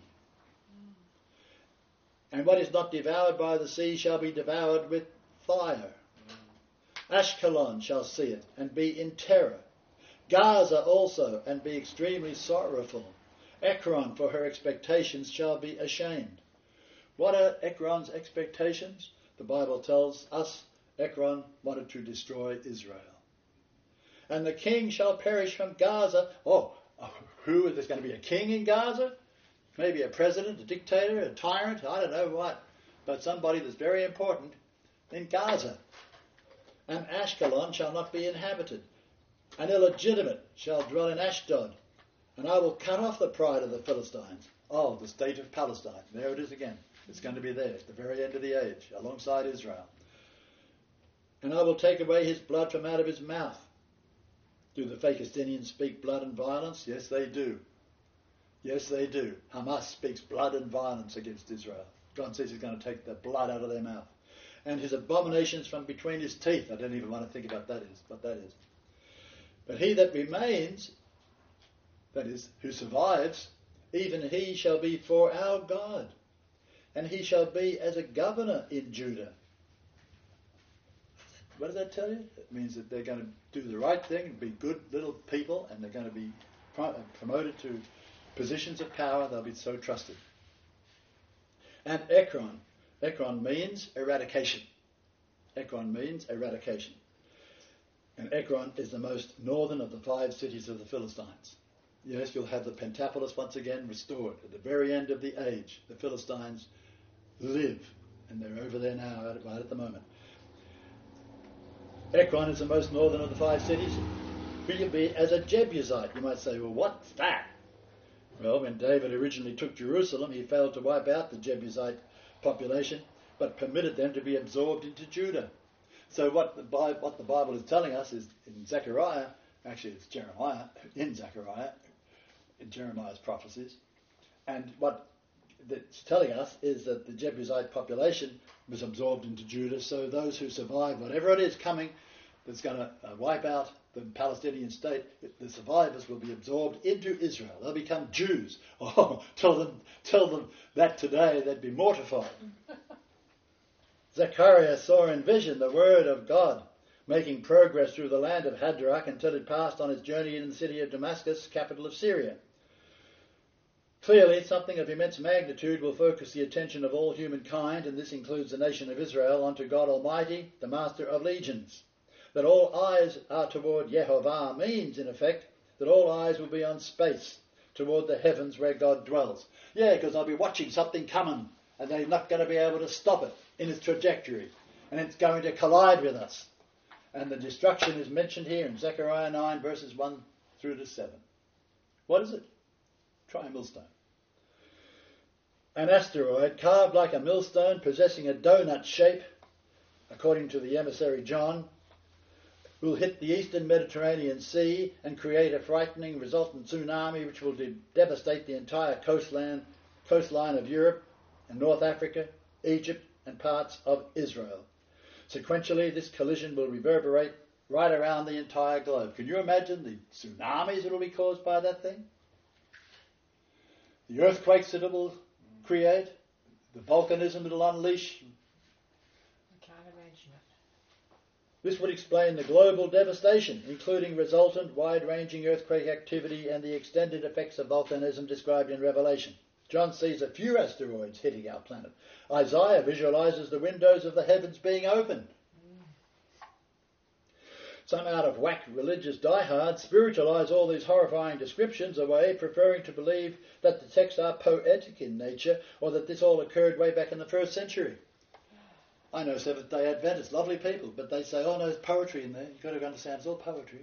And what is not devoured by the sea shall be devoured with fire. Ashkelon shall see it, and be in terror. Gaza also, and be extremely sorrowful. Ekron, for her expectations, shall be ashamed. What are Ekron's expectations? The Bible tells us Ekron wanted to destroy Israel. And the king shall perish from Gaza. Who is there going to be a king in Gaza? Maybe a president, a dictator, a tyrant, I don't know what. But somebody that's very important in Gaza. And Ashkelon shall not be inhabited. An illegitimate shall dwell in Ashdod. And I will cut off the pride of the Philistines. Oh, the state of Palestine. There it is again. It's going to be there at the very end of the age, alongside Israel. And I will take away his blood from out of his mouth. Do the Philistines speak blood and violence? Yes, they do. Yes, they do. Hamas speaks blood and violence against Israel. God says he's going to take the blood out of their mouth. And his abominations from between his teeth. I don't even want to think about what that is. But he that remains, that is, who survives, even he shall be for our God. And he shall be as a governor in Judah. What does that tell you? It means that they're going to do the right thing and be good little people, and they're going to be promoted to positions of power. They'll be so trusted. And Ekron means eradication. Ekron means eradication. And Ekron is the most northern of the 5 cities of the Philistines. Yes, you'll have the Pentapolis once again restored. At the very end of the age, the Philistines live, and they're over there now, right at the moment. Ekron is the most northern of the 5 cities. He'll be as a Jebusite. You might say, well, what's that? Well, when David originally took Jerusalem, he failed to wipe out the Jebusite population, but permitted them to be absorbed into Judah. So what the Bible is telling us is in Zechariah, actually it's Jeremiah, in Zechariah, in Jeremiah's prophecies, and what it's telling us is that the Jebusite population was absorbed into Judah, so those who survive, whatever it is coming, that's going to wipe out the Palestinian state. The survivors will be absorbed into Israel. They'll become Jews. Oh, tell them that today, they'd be mortified. Zechariah saw in vision the word of God making progress through the land of Hadrach until it passed on its journey in the city of Damascus, capital of Syria. Clearly, something of immense magnitude will focus the attention of all humankind, and this includes the nation of Israel, onto God Almighty, the Master of Legions. That all eyes are toward Yehovah means, in effect, that all eyes will be on space, toward the heavens where God dwells. Yeah, because they'll be watching something coming, and they're not going to be able to stop it in its trajectory, and it's going to collide with us. And the destruction is mentioned here in Zechariah 9, verses 1 through to 7. What is it? Try a millstone. An asteroid carved like a millstone, possessing a donut shape, according to the emissary John, will hit the eastern Mediterranean Sea and create a frightening resultant tsunami which will devastate the entire coastline of Europe and North Africa, Egypt and parts of Israel. Sequentially, this collision will reverberate right around the entire globe. Can you imagine the tsunamis that will be caused by that thing? The earthquakes that it will create? The volcanism it will unleash? I can't imagine it. This would explain the global devastation, including resultant wide-ranging earthquake activity and the extended effects of volcanism described in Revelation. John sees a few asteroids hitting our planet. Isaiah visualizes the windows of the heavens being opened. Some out-of-whack religious diehards spiritualize all these horrifying descriptions away, preferring to believe that the texts are poetic in nature or that this all occurred way back in the 1st century. I know Seventh-day Adventists, lovely people, but they say, oh no, there's poetry in there. You've got to understand it's all poetry.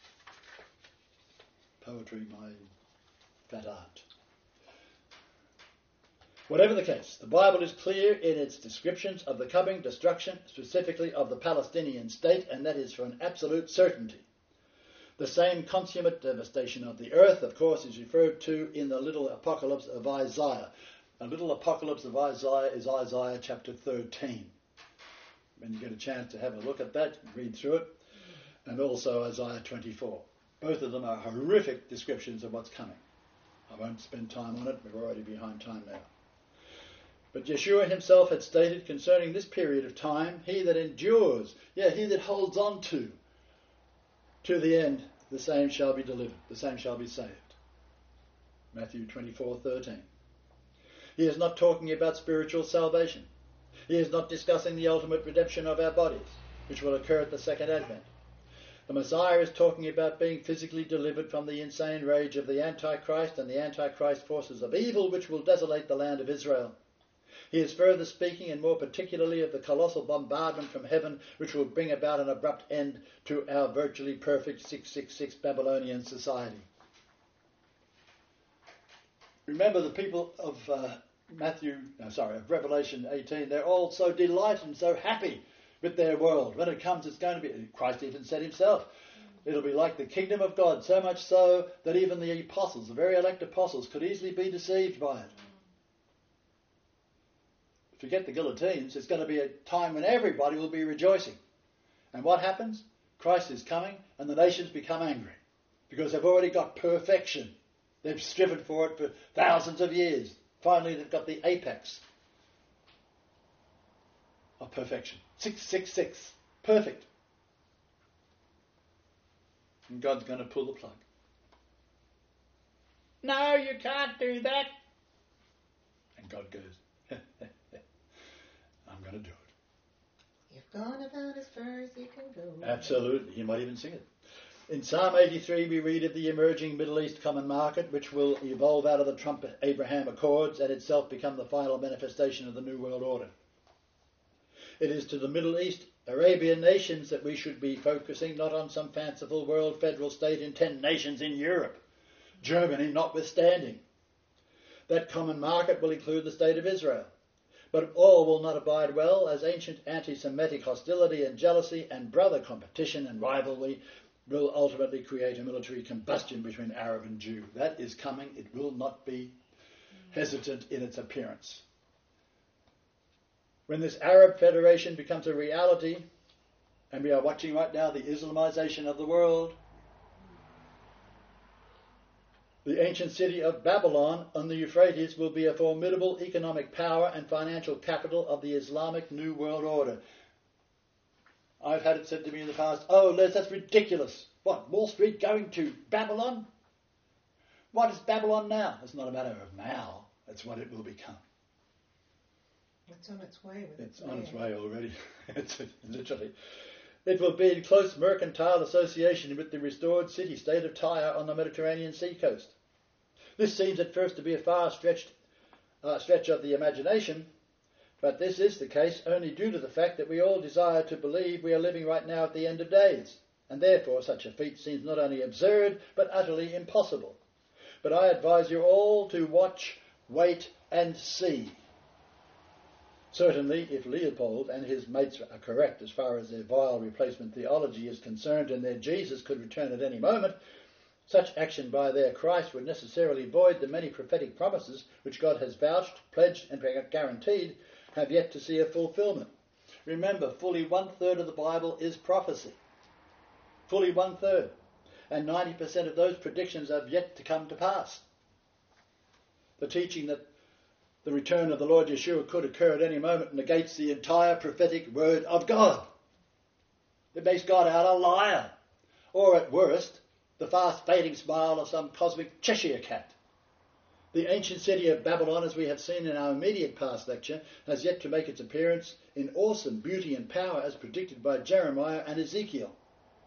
Poetry, my fat art. Whatever the case, the Bible is clear in its descriptions of the coming destruction, specifically of the Palestinian state, and that is for an absolute certainty. The same consummate devastation of the earth, of course, is referred to in the little apocalypse of Isaiah. A little apocalypse of Isaiah is Isaiah chapter 13. When you get a chance to have a look at that, read through it, and also Isaiah 24. Both of them are horrific descriptions of what's coming. I won't spend time on it, we're already behind time now. But Yeshua himself had stated concerning this period of time, he that endures, he that holds on to the end, the same shall be delivered, the same shall be saved. Matthew 24:13. He is not talking about spiritual salvation. He is not discussing the ultimate redemption of our bodies, which will occur at the second advent. The Messiah is talking about being physically delivered from the insane rage of the Antichrist and the Antichrist forces of evil, which will desolate the land of Israel. He is further speaking, and more particularly, of the colossal bombardment from heaven which will bring about an abrupt end to our virtually perfect 666 Babylonian society. Remember the people of Revelation 18, they're all so delighted and so happy with their world. When it comes, it's going to be, Christ even said himself, it'll be like the kingdom of God, so much so that even the apostles, the very elect apostles, could easily be deceived by it. Forget the guillotines, it's going to be a time when everybody will be rejoicing. And what happens? Christ is coming and the nations become angry because they've already got perfection. They've striven for it for thousands of years. Finally, they've got the apex of perfection. 666. Perfect. And God's going to pull the plug. No, you can't do that. And God goes, I'm going to do it. You've gone about as far as you can go. Absolutely. You might even sing it. In Psalm 83 we read of the emerging Middle East common market, which will evolve out of the Trump-Abraham Accords and itself become the final manifestation of the New World Order. It is to the Middle East Arabian nations that we should be focusing, not on some fanciful world federal state in 10 nations in Europe, Germany notwithstanding. That common market will include the state of Israel. But all will not abide well, as ancient anti-Semitic hostility and jealousy and brother competition and rivalry will ultimately create a military combustion between Arab and Jew. That is coming. It will not be hesitant in its appearance. When this Arab Federation becomes a reality And we are watching right now the Islamization of the world. The ancient city of Babylon on the Euphrates will be a formidable economic power and financial capital of the Islamic New World Order. I've had it said to me in the past, "Oh, Les, that's ridiculous. What, Wall Street going to Babylon? What is Babylon now?" It's not a matter of now, it's what it will become. It's on its way. It's on its way already. It's literally. It will be in close mercantile association with the restored city-state of Tyre on the Mediterranean sea coast. This seems at first to be a far stretch of the imagination, but this is the case only due to the fact that we all desire to believe we are living right now at the end of days, and therefore such a feat seems not only absurd, but utterly impossible. But I advise you all to watch, wait, and see. Certainly, if Leopold and his mates are correct as far as their vile replacement theology is concerned and their Jesus could return at any moment, such action by their Christ would necessarily void the many prophetic promises which God has vouched, pledged and guaranteed have yet to see a fulfillment. Remember, fully 1/3 of the Bible is prophecy. Fully 1/3. And 90% of those predictions have yet to come to pass. The teaching that the return of the Lord Yeshua could occur at any moment negates the entire prophetic word of God. It makes God out a liar, or at worst, the fast-fading smile of some cosmic Cheshire cat. The ancient city of Babylon, as we have seen in our immediate past lecture, has yet to make its appearance in awesome beauty and power as predicted by Jeremiah and Ezekiel.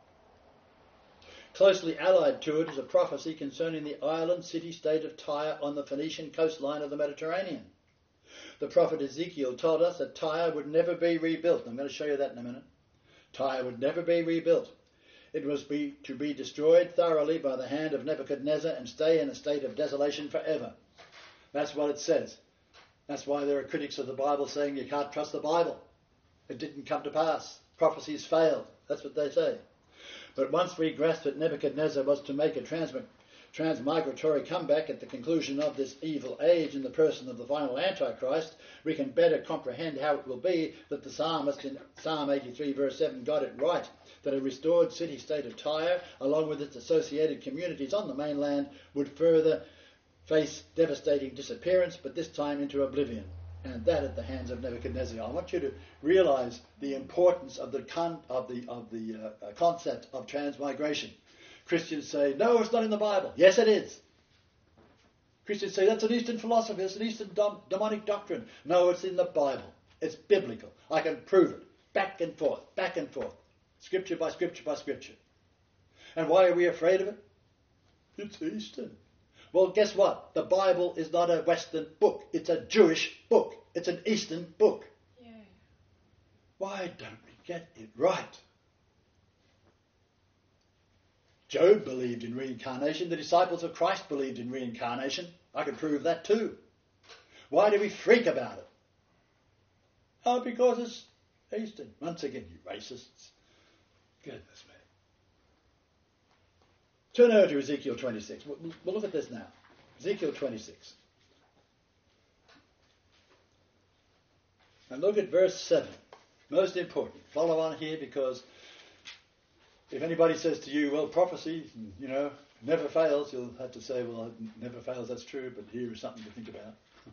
Closely allied to it is a prophecy concerning the island city-state of Tyre on the Phoenician coastline of the Mediterranean. The prophet Ezekiel told us that Tyre would never be rebuilt. I'm going to show you that in a minute. Tyre would never be rebuilt. It was to be destroyed thoroughly by the hand of Nebuchadnezzar and stay in a state of desolation forever. That's what it says. That's why there are critics of the Bible saying you can't trust the Bible. It didn't come to pass. Prophecies failed. That's what they say. But once we grasp that Nebuchadnezzar was to make a transmigratory comeback at the conclusion of this evil age in the person of the final Antichrist, we can better comprehend how it will be that the psalmist in Psalm 83 verse 7 got it right, that a restored city-state of Tyre, along with its associated communities on the mainland, would further face devastating disappearance, but this time into oblivion, and that at the hands of Nebuchadnezzar. I want you to realise the importance of the concept of transmigration. Christians say, no, it's not in the Bible. Yes, it is. Christians say, that's an Eastern philosophy, it's an Eastern demonic doctrine. No, it's in the Bible. It's biblical. I can prove it. Back and forth, scripture by scripture by scripture. And why are we afraid of it? It's Eastern. Well, guess what? The Bible is not a Western book. It's a Jewish book. It's an Eastern book. Yeah. Why don't we get it right? Job believed in reincarnation. The disciples of Christ believed in reincarnation. I can prove that too. Why do we freak about it? Oh, because it's Eastern. Once again, you racists. Goodness me. Turn over to Ezekiel 26. We'll look at this now. Ezekiel 26. And look at verse 7. Most important. Follow on here, because if anybody says to you, well, prophecy, never fails, you'll have to say, well, it never fails, that's true, but here is something to think about.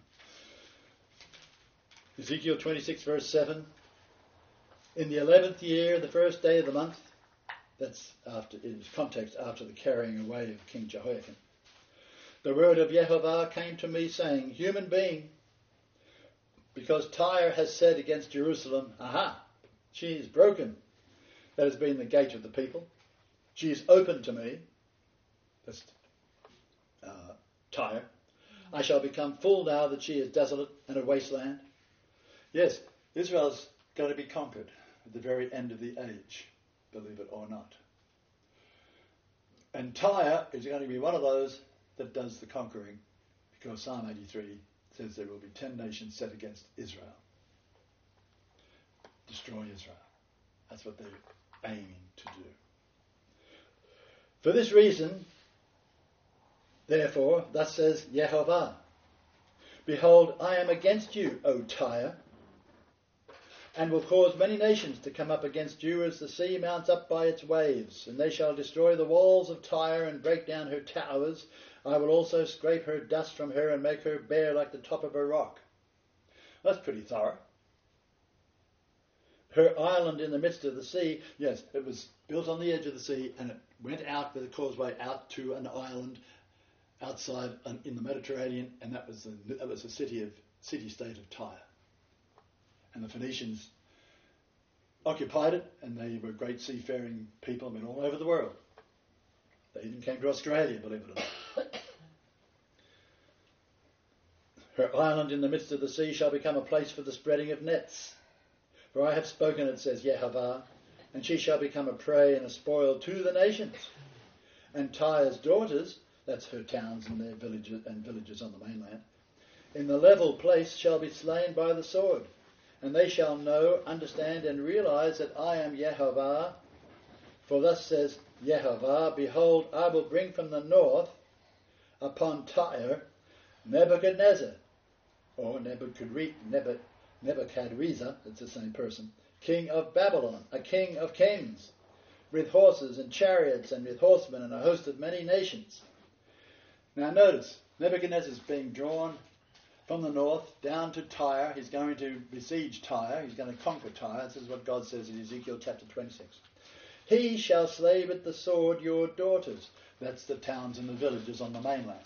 Ezekiel 26, verse 7. In the 11th year, the first day of the month, that's after, in context, after the carrying away of King Jehoiakim, the word of Yehovah came to me, saying, human being, because Tyre has said against Jerusalem, aha, she is broken. That has been the gate of the people. She is open to me. That's Tyre. I shall become full now that she is desolate and a wasteland. Yes, Israel's going to be conquered at the very end of the age, believe it or not. And Tyre is going to be one of those that does the conquering, because Psalm 83 says there will be 10 nations set against Israel. Destroy Israel. That's what they're aiming to do. For this reason, therefore, thus says Yehovah, behold, I am against you, O Tyre. and will cause many nations to come up against you as the sea mounts up by its waves. And they shall destroy the walls of Tyre and break down her towers. I will also scrape her dust from her and make her bare like the top of a rock. That's pretty thorough. Her island in the midst of the sea, yes, it was built on the edge of the sea, and it went out with a causeway out to an island outside in the Mediterranean, and that was the city-state of Tyre. And the Phoenicians occupied it, and they were great seafaring people, went all over the world. They even came to Australia, believe it or not. Her island in the midst of the sea shall become a place for the spreading of nets. For I have spoken, it says Yehovah, and she shall become a prey and a spoil to the nations. And Tyre's daughters, that's her towns and their villages on the mainland, in the level place shall be slain by the sword. And they shall know, understand, and realize that I am Yehovah. For thus says Yehovah, behold, I will bring from the north upon Tyre Nebuchadnezzar, or Nebuchadrezzar, it's the same person, king of Babylon, a king of kings, with horses and chariots and with horsemen and a host of many nations. Now notice, Nebuchadnezzar is being drawn from the north down to Tyre. He's going to besiege Tyre. He's going to conquer Tyre. This is what God says in Ezekiel chapter 26. He shall slay with the sword your daughters. That's the towns and the villages on the mainland.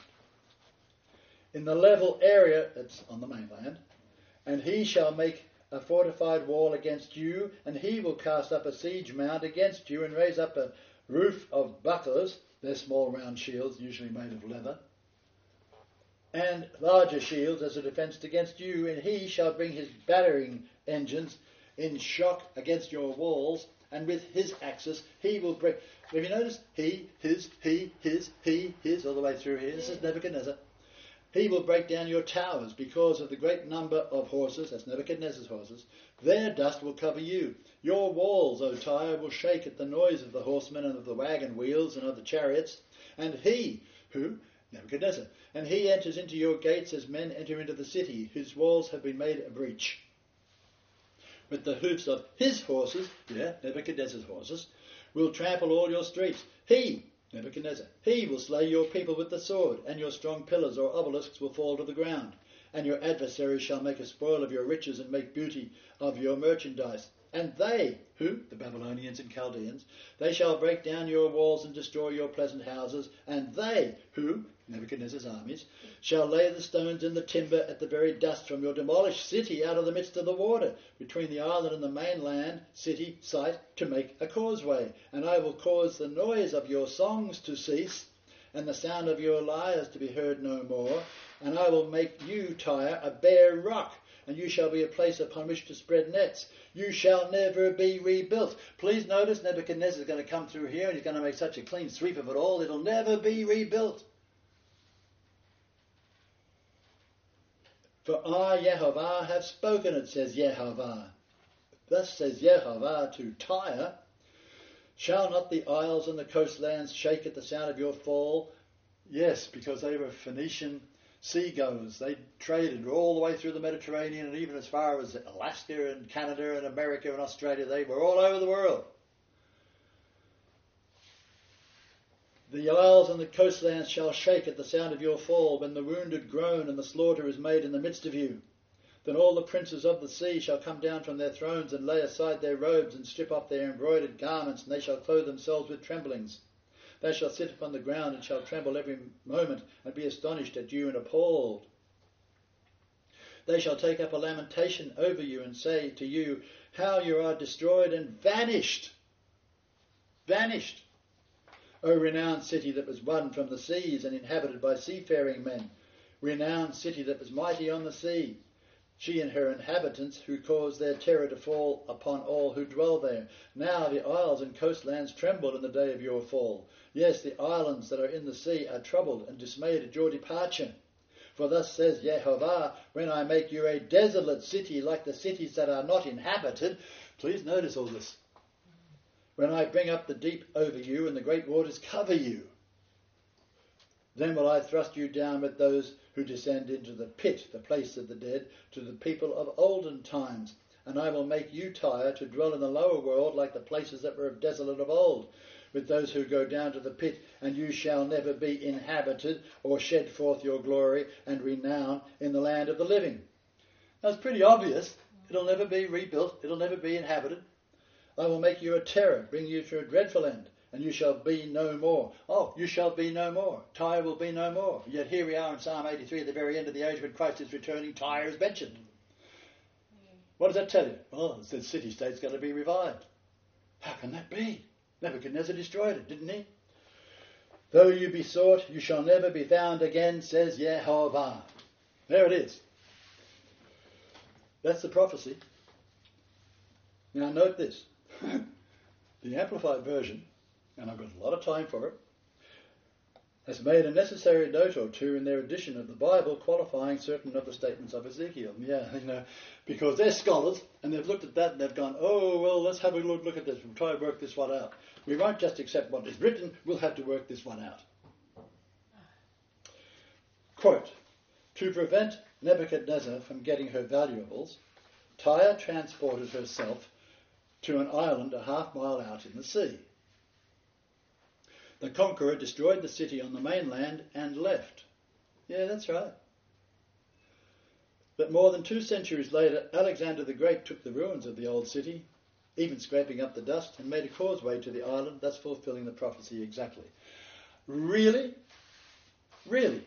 In the level area, that's on the mainland, and he shall make a fortified wall against you, and he will cast up a siege mount against you and raise up a roof of bucklers. They're small round shields, usually made of leather, and larger shields as a defence against you, and he shall bring his battering engines in shock against your walls, and with his axes he will break. Have you noticed? He, his, all the way through here. This is Nebuchadnezzar. He will break down your towers because of the great number of horses, that's Nebuchadnezzar's horses. Their dust will cover you. Your walls, O Tyre, will shake at the noise of the horsemen and of the wagon wheels and of the chariots. And he, who? Nebuchadnezzar. And he enters into your gates as men enter into the city, whose walls have been made a breach. With the hoofs of his horses, Nebuchadnezzar's horses, will trample all your streets. He, Nebuchadnezzar, he will slay your people with the sword, and your strong pillars or obelisks will fall to the ground. And your adversaries shall make a spoil of your riches and make booty of your merchandise. And they, who? The Babylonians and Chaldeans, they shall break down your walls and destroy your pleasant houses. And they, who? Nebuchadnezzar's armies, shall lay the stones and the timber at the very dust from your demolished city out of the midst of the water, between the island and the mainland city site, to make a causeway. And I will cause the noise of your songs to cease, and the sound of your lyres to be heard no more. And I will make you, Tyre, a bare rock, and you shall be a place upon which to spread nets. You shall never be rebuilt. Please notice Nebuchadnezzar is going to come through here, and he's going to make such a clean sweep of it all, it'll never be rebuilt. For I, Yehovah, have spoken, it says Yehovah. Thus says Yehovah to Tyre, shall not the isles and the coastlands shake at the sound of your fall? Yes, because they were Phoenician seagoers. They traded all the way through the Mediterranean and even as far as Alaska and Canada and America and Australia. They were all over the world. The isles and the coastlands shall shake at the sound of your fall, when the wounded groan and the slaughter is made in the midst of you. Then all the princes of the sea shall come down from their thrones and lay aside their robes and strip off their embroidered garments, and they shall clothe themselves with tremblings. They shall sit upon the ground and shall tremble every moment and be astonished at you and appalled. They shall take up a lamentation over you and say to you, how you are destroyed and vanished. Vanished. O renowned city that was won from the seas and inhabited by seafaring men, renowned city that was mighty on the sea, she and her inhabitants who caused their terror to fall upon all who dwell there. Now the isles and coastlands tremble in the day of your fall. Yes, the islands that are in the sea are troubled and dismayed at your departure. For thus says Yehovah, when I make you a desolate city like the cities that are not inhabited. Please notice all this. When I bring up the deep over you and the great waters cover you, then will I thrust you down with those who descend into the pit, the place of the dead, to the people of olden times. and I will make you, Tyre, to dwell in the lower world like the places that were desolate of old, with those who go down to the pit, and you shall never be inhabited or shed forth your glory and renown in the land of the living. Now it's pretty obvious. It'll never be rebuilt. It'll never be inhabited. I will make you a terror, bring you to a dreadful end, and you shall be no more. Oh, you shall be no more. Tyre will be no more. Yet here we are in Psalm 83 at the very end of the age when Christ is returning. Tyre is mentioned. What does that tell you? Well, it says city-state's got to be revived. How can that be? Nebuchadnezzar destroyed it, didn't he? Though you be sought, you shall never be found again, says Jehovah. There it is. That's the prophecy. Now note this. The Amplified Version, and I've got a lot of time for it, has made a necessary note or two in their edition of the Bible qualifying certain of the statements of Ezekiel. Yeah, because they're scholars and they've looked at that and they've gone, oh, well, let's have a look at this. We'll try to work this one out. We won't just accept what is written, we'll have to work this one out. Quote, to prevent Nebuchadnezzar from getting her valuables, Tyre transported herself to an island a half-mile out in the sea. The conqueror destroyed the city on the mainland and left. Yeah, that's right. But more than 2 centuries later, Alexander the Great took the ruins of the old city, even scraping up the dust, and made a causeway to the island, thus fulfilling the prophecy exactly. Really? Really?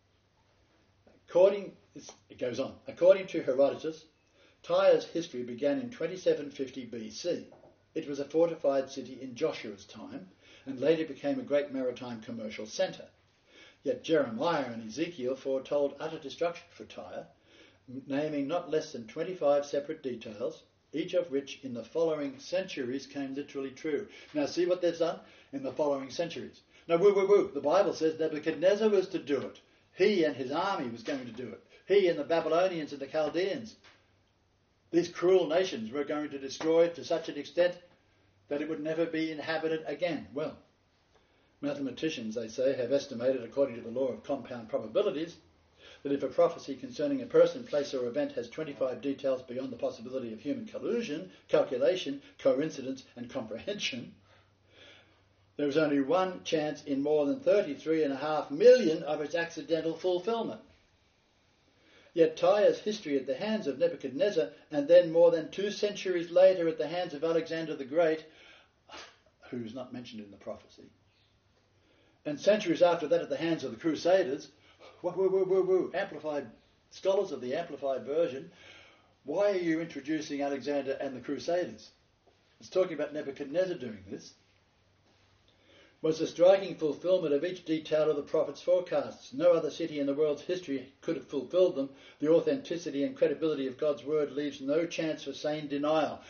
It goes on. According to Herodotus, Tyre's history began in 2750 BC. It was a fortified city in Joshua's time, and later became a great maritime commercial centre. Yet Jeremiah and Ezekiel foretold utter destruction for Tyre, naming not less than 25 separate details, each of which in the following centuries came literally true. Now see what they've done? In the following centuries. Now the Bible says Nebuchadnezzar was to do it. He and his army was going to do it. He and the Babylonians and the Chaldeans. These cruel nations were going to destroy it to such an extent that it would never be inhabited again. Well, mathematicians, they say, have estimated, according to the law of compound probabilities, that if a prophecy concerning a person, place or event has 25 details beyond the possibility of human collusion, calculation, coincidence and comprehension, there is only one chance in more than 33.5 million of its accidental fulfilment. Yet Tyre's history at the hands of Nebuchadnezzar, and then more than 2 centuries later at the hands of Alexander the Great, who is not mentioned in the prophecy, and centuries after that at the hands of the Crusaders, Amplified scholars of the Amplified Version, why are you introducing Alexander and the Crusaders? It's talking about Nebuchadnezzar doing this. Was the striking fulfilment of each detail of the prophet's forecasts. No other city in the world's history could have fulfilled them. The authenticity and credibility of God's word leaves no chance for sane denial.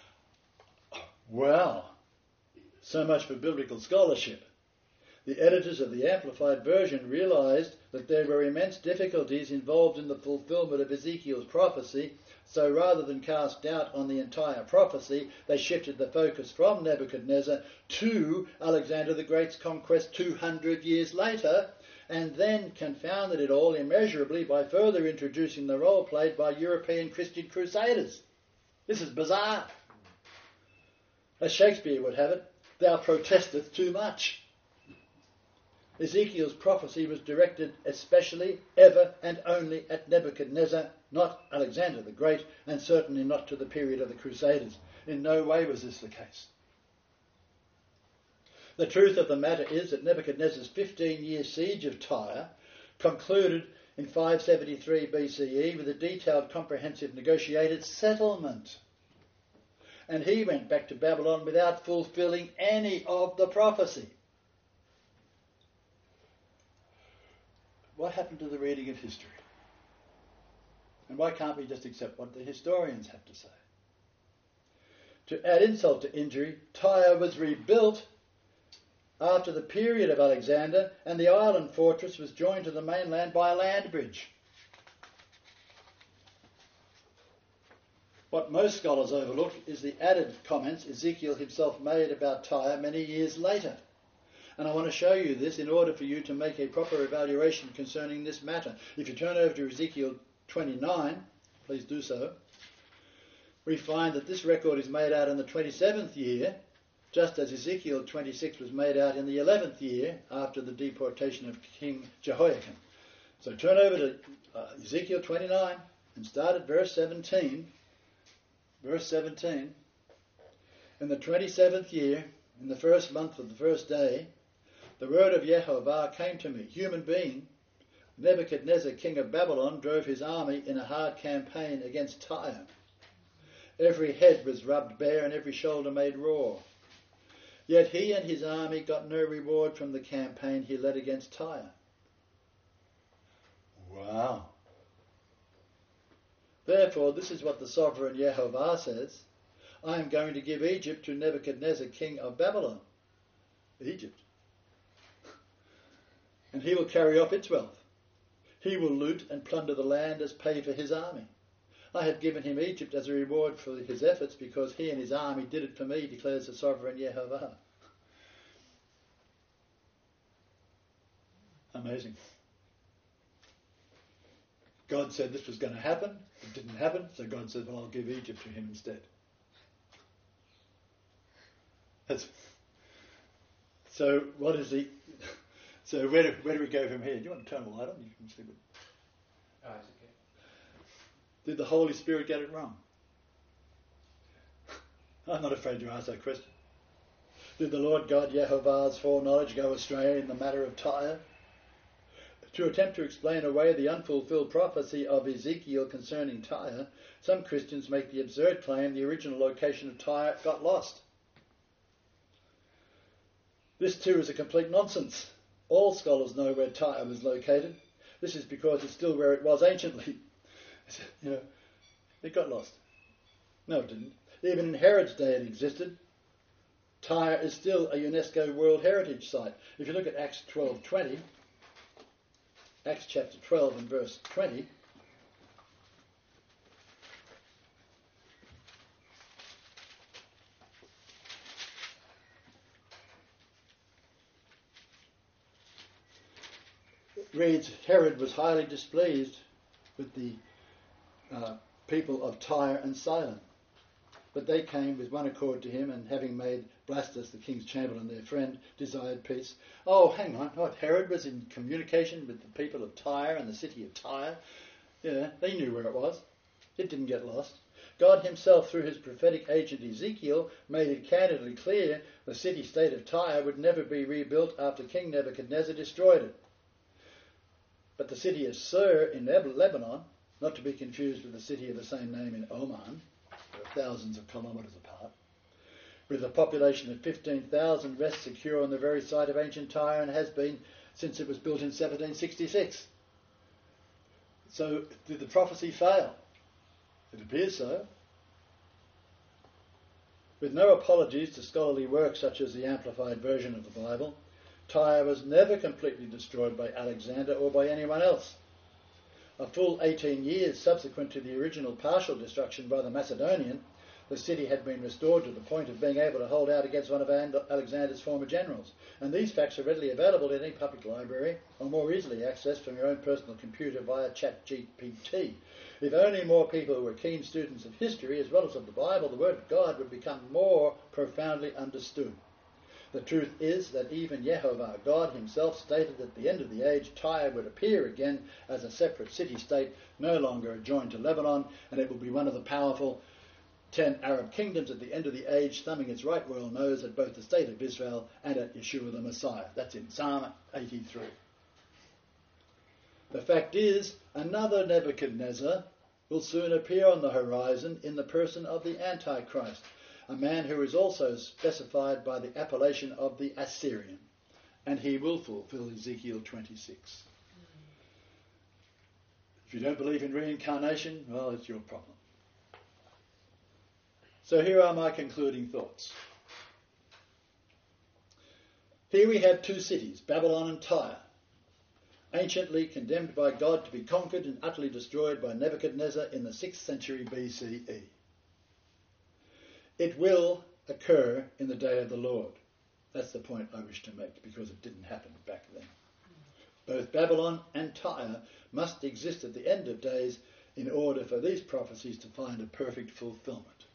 Well, so much for biblical scholarship. The editors of the Amplified Version realized that there were immense difficulties involved in the fulfillment of Ezekiel's prophecy, so rather than cast doubt on the entire prophecy, they shifted the focus from Nebuchadnezzar to Alexander the Great's conquest 200 years later, and then confounded it all immeasurably by further introducing the role played by European Christian crusaders. This is bizarre. As Shakespeare would have it, thou protesteth too much. Ezekiel's prophecy was directed especially, ever and only at Nebuchadnezzar, not Alexander the Great, and certainly not to the period of the Crusaders. In no way was this the case. The truth of the matter is that Nebuchadnezzar's 15-year siege of Tyre concluded in 573 BCE with a detailed, comprehensive, negotiated settlement. And he went back to Babylon without fulfilling any of the prophecy. What happened to the reading of history? And why can't we just accept what the historians have to say? To add insult to injury, Tyre was rebuilt after the period of Alexander, and the island fortress was joined to the mainland by a land bridge. What most scholars overlook is the added comments Ezekiel himself made about Tyre many years later. And I want to show you this in order for you to make a proper evaluation concerning this matter. If you turn over to Ezekiel 29, please do so. we find that this record is made out in the 27th year, just as Ezekiel 26 was made out in the 11th year after the deportation of King Jehoiakim. So turn over to Ezekiel 29 and start at verse 17. Verse 17. In the 27th year, in the first month of the first day, the word of Yehovah came to me, human being. Nebuchadnezzar, king of Babylon, drove his army in a hard campaign against Tyre. Every head was rubbed bare and every shoulder made raw. Yet he and his army got no reward from the campaign he led against Tyre. Wow. Therefore, this is what the sovereign Yehovah says. I am going to give Egypt to Nebuchadnezzar, king of Babylon. Egypt. And he will carry off its wealth. He will loot and plunder the land as pay for his army. I have given him Egypt as a reward for his efforts because he and his army did it for me, declares the sovereign Yehovah. Amazing. God said this was going to happen. It didn't happen, so God said, well, I'll give Egypt to him instead. So what is the... So where do we go from here? Do you want to turn the light on? You can see what... Oh, it's okay. Did the Holy Spirit get it wrong? I'm not afraid to ask that question. Did the Lord God Yehovah's foreknowledge go astray in the matter of Tyre? To attempt to explain away the unfulfilled prophecy of Ezekiel concerning Tyre, some Christians make the absurd claim the original location of Tyre got lost. This too is a complete nonsense. All scholars know where Tyre was located. This is because it's still where it was anciently. It got lost. No, it didn't. Even in Herod's day it existed. Tyre is still a UNESCO World Heritage Site. If you look at Acts 12:20, Acts chapter 12 and verse 20, it reads, Herod was highly displeased with the people of Tyre and Sidon. But they came with one accord to him, and having made Blastus, the king's chamberlain, their friend, desired peace. Oh, hang on. What, Herod was in communication with the people of Tyre and the city of Tyre? Yeah, they knew where it was. It didn't get lost. God himself, through his prophetic agent Ezekiel, made it candidly clear the city-state of Tyre would never be rebuilt after King Nebuchadnezzar destroyed it. But the city of Sur in Lebanon, not to be confused with the city of the same name in Oman, thousands of kilometres apart, with a population of 15,000, rests secure on the very site of ancient Tyre and has been since it was built in 1766. So, did the prophecy fail? It appears so. With no apologies to scholarly works such as the Amplified Version of the Bible, Tyre was never completely destroyed by Alexander or by anyone else. A full 18 years subsequent to the original partial destruction by the Macedonian, the city had been restored to the point of being able to hold out against one of Alexander's former generals. And these facts are readily available in any public library or more easily accessed from your own personal computer via ChatGPT. If only more people were keen students of history as well as of the Bible, the Word of God would become more profoundly understood. The truth is that even Yehovah, God himself, stated at the end of the age Tyre would appear again as a separate city-state, no longer adjoined to Lebanon, and it will be one of the powerful 10 Arab kingdoms at the end of the age, thumbing its right royal nose at both the state of Israel and at Yeshua the Messiah. That's in Psalm 83. The fact is, another Nebuchadnezzar will soon appear on the horizon in the person of the Antichrist, a man who is also specified by the appellation of the Assyrian, and he will fulfill Ezekiel 26. If you don't believe in reincarnation, well, it's your problem. So here are my concluding thoughts. Here we have two cities, Babylon and Tyre, anciently condemned by God to be conquered and utterly destroyed by Nebuchadnezzar in the 6th century BCE. It will occur in the day of the Lord. That's the point I wish to make, because it didn't happen back then. Both Babylon and Tyre must exist at the end of days in order for these prophecies to find a perfect fulfillment.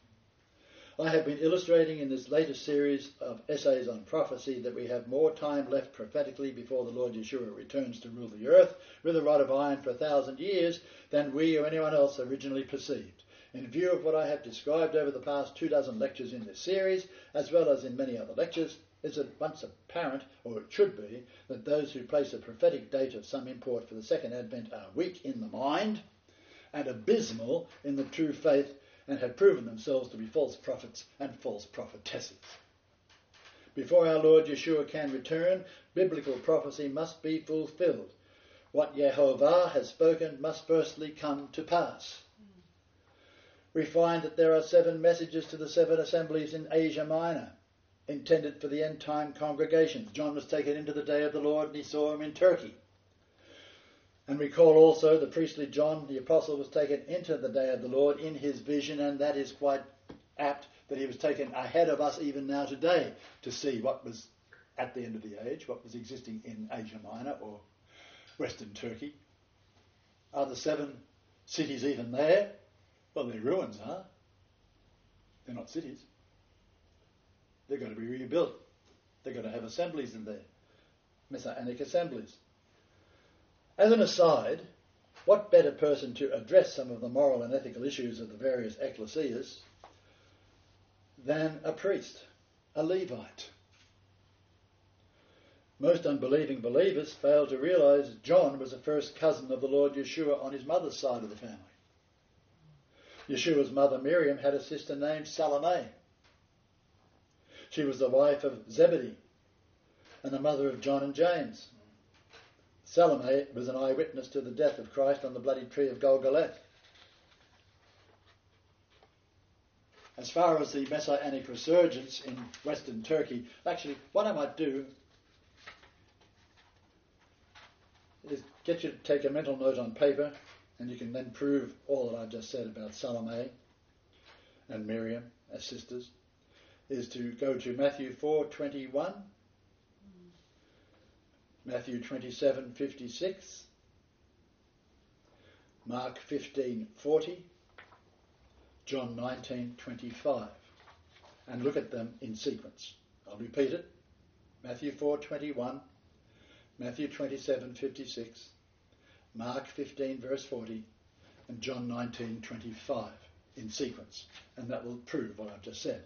I have been illustrating in this latest series of essays on prophecy that we have more time left prophetically before the Lord Yeshua returns to rule the earth with a rod of iron for 1,000 years than we or anyone else originally perceived. In view of what I have described over the past 24 lectures in this series, as well as in many other lectures, it's at once apparent, or it should be, that those who place a prophetic date of some import for the second advent are weak in the mind and abysmal in the true faith, and have proven themselves to be false prophets and false prophetesses. Before our Lord Yeshua can return, biblical prophecy must be fulfilled. What Yehovah has spoken must firstly come to pass. We find that there are 7 messages to the 7 assemblies in Asia Minor, intended for the end-time congregations. John was taken into the day of the Lord, and he saw him in Turkey. And we call also the priestly John, the apostle, was taken into the day of the Lord in his vision, and that is quite apt that he was taken ahead of us even now today to see what was at the end of the age, what was existing in Asia Minor or Western Turkey. Are the 7 cities even there? Well, their ruins are. They're not cities. They're going to be rebuilt. They're going to have assemblies in there, messianic assemblies. As an aside, what better person to address some of the moral and ethical issues of the various ecclesias than a priest, a Levite? Most unbelieving believers fail to realize John was a first cousin of the Lord Yeshua on his mother's side of the family. Yeshua's mother Miriam had a sister named Salome. She was the wife of Zebedee and the mother of John and James. Salome was an eyewitness to the death of Christ on the bloody tree of Golgotha. As far as the Messianic resurgence in Western Turkey, actually, what I might do is get you to take a mental note on paper, and you can then prove all that I've just said about Salome and Miriam as sisters, is to go to Matthew 4:21, Matthew 27:56, Mark 15:40, John 19:25, and look at them in sequence. I'll repeat it. Matthew 4:21, Matthew 27:56, Mark 15 verse 40, and John 19:25 in sequence, and that will prove what I've just said.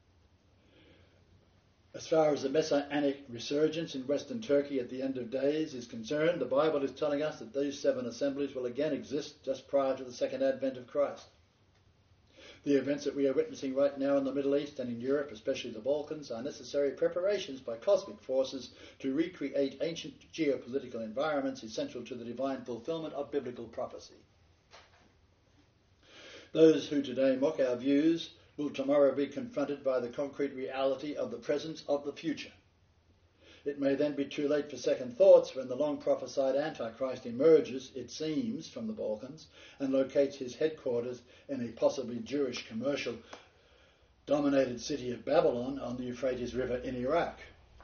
As far as the Messianic resurgence in Western Turkey at the end of days is concerned, the Bible is telling us that these 7 assemblies will again exist just prior to the second advent of Christ. The events that we are witnessing right now in the Middle East and in Europe, especially the Balkans, are necessary preparations by cosmic forces to recreate ancient geopolitical environments essential to the divine fulfillment of biblical prophecy. Those who today mock our views will tomorrow be confronted by the concrete reality of the presence of the future. It may then be too late for second thoughts when the long prophesied Antichrist emerges, it seems, from the Balkans and locates his headquarters in a possibly Jewish commercial dominated city of Babylon on the Euphrates River in Iraq.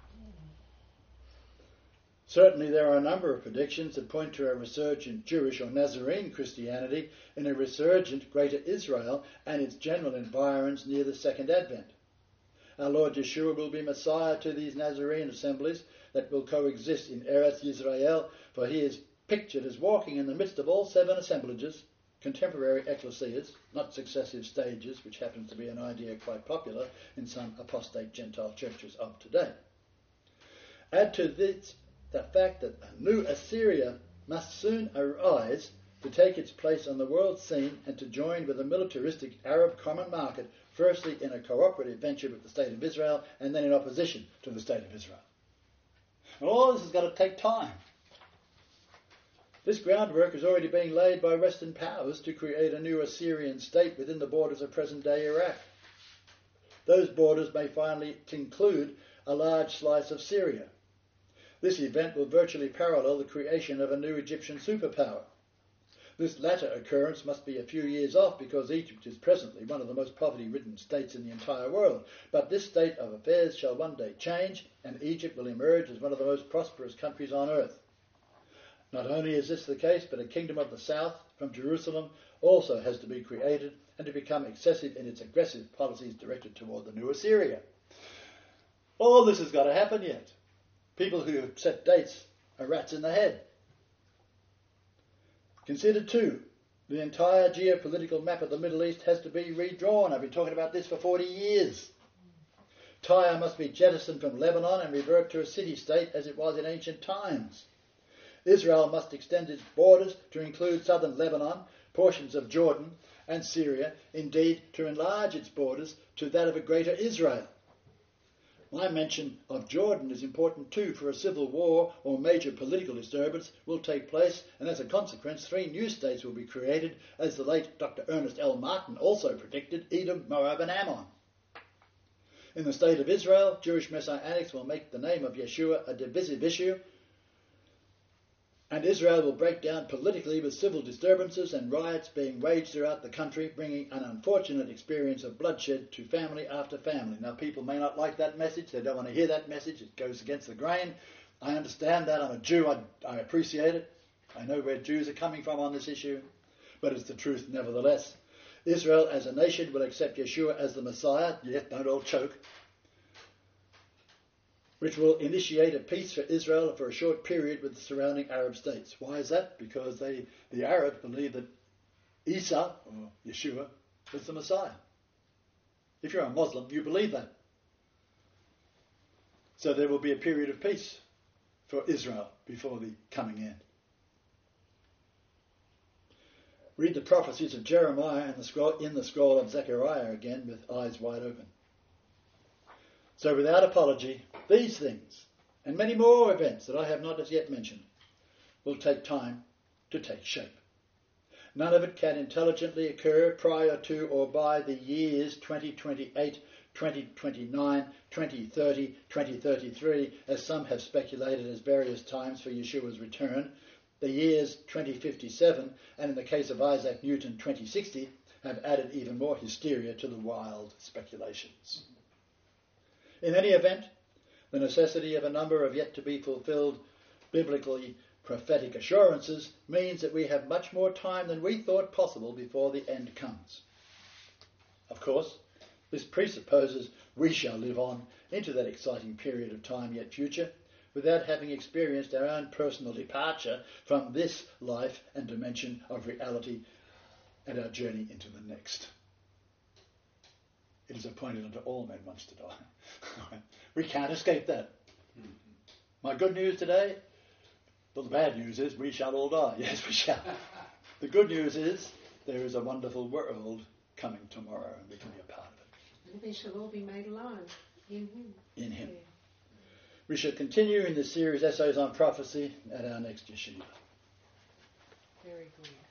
Certainly there are a number of predictions that point to a resurgent Jewish or Nazarene Christianity in a resurgent Greater Israel and its general environs near the Second Advent. Our Lord Yeshua will be Messiah to these Nazarene assemblies that will coexist in Eretz Yisrael, for he is pictured as walking in the midst of all 7 assemblages, contemporary ecclesias, not successive stages, which happens to be an idea quite popular in some apostate Gentile churches of today. Add to this the fact that a new Assyria must soon arise to take its place on the world scene and to join with a militaristic Arab common market, firstly in a cooperative venture with the State of Israel and then in opposition to the State of Israel. And all this has got to take time. This groundwork is already being laid by Western powers to create a new Assyrian state within the borders of present-day Iraq. Those borders may finally include a large slice of Syria. This event will virtually parallel the creation of a new Egyptian superpower. This latter occurrence must be a few years off because Egypt is presently one of the most poverty-ridden states in the entire world. But this state of affairs shall one day change, and Egypt will emerge as one of the most prosperous countries on earth. Not only is this the case, but a kingdom of the south from Jerusalem also has to be created, and to become excessive in its aggressive policies directed toward the new Assyria. All this has got to happen yet. People who set dates are rats in the head. Consider too, the entire geopolitical map of the Middle East has to be redrawn. I've been talking about this for 40 years. Tyre must be jettisoned from Lebanon and revert to a city-state as it was in ancient times. Israel must extend its borders to include southern Lebanon, portions of Jordan and Syria, indeed to enlarge its borders to that of a greater Israel. My mention of Jordan is important too, for a civil war or major political disturbance will take place, and as a consequence 3 new states will be created, as the late Dr. Ernest L. Martin also predicted: Edom, Moab and Ammon. In the state of Israel, Jewish Messianics will make the name of Yeshua a divisive issue, and Israel will break down politically with civil disturbances and riots being waged throughout the country, bringing an unfortunate experience of bloodshed to family after family. Now, people may not like that message. They don't want to hear that message. It goes against the grain. I understand that. I'm a Jew. I appreciate it. I know where Jews are coming from on this issue, but it's the truth nevertheless. Israel as a nation will accept Yeshua as the Messiah, yet don't all choke, which will initiate a peace for Israel for a short period with the surrounding Arab states. Why is that? Because the Arabs believe that Isa, or Yeshua, was the Messiah. If you're a Muslim, you believe that. So there will be a period of peace for Israel before the coming end. Read the prophecies of Jeremiah in the scroll of Zechariah again with eyes wide open. So without apology, these things, and many more events that I have not as yet mentioned, will take time to take shape. None of it can intelligently occur prior to or by the years 2028, 2029, 2030, 2033, as some have speculated as various times for Yeshua's return. The years 2057, and in the case of Isaac Newton, 2060, have added even more hysteria to the wild speculations. In any event, the necessity of a number of yet-to-be-fulfilled biblically prophetic assurances means that we have much more time than we thought possible before the end comes. Of course, this presupposes we shall live on into that exciting period of time yet future, without having experienced our own personal departure from this life and dimension of reality and our journey into the next. It is appointed unto all men once to die. We can't escape that. My good news today, well, the bad news is we shall all die. Yes, we shall. The good news is there is a wonderful world coming tomorrow, and we can be a part of it. And we shall all be made alive in Him. In Him. We shall continue in this series, Essays on Prophecy, at our next yeshiva. Very good.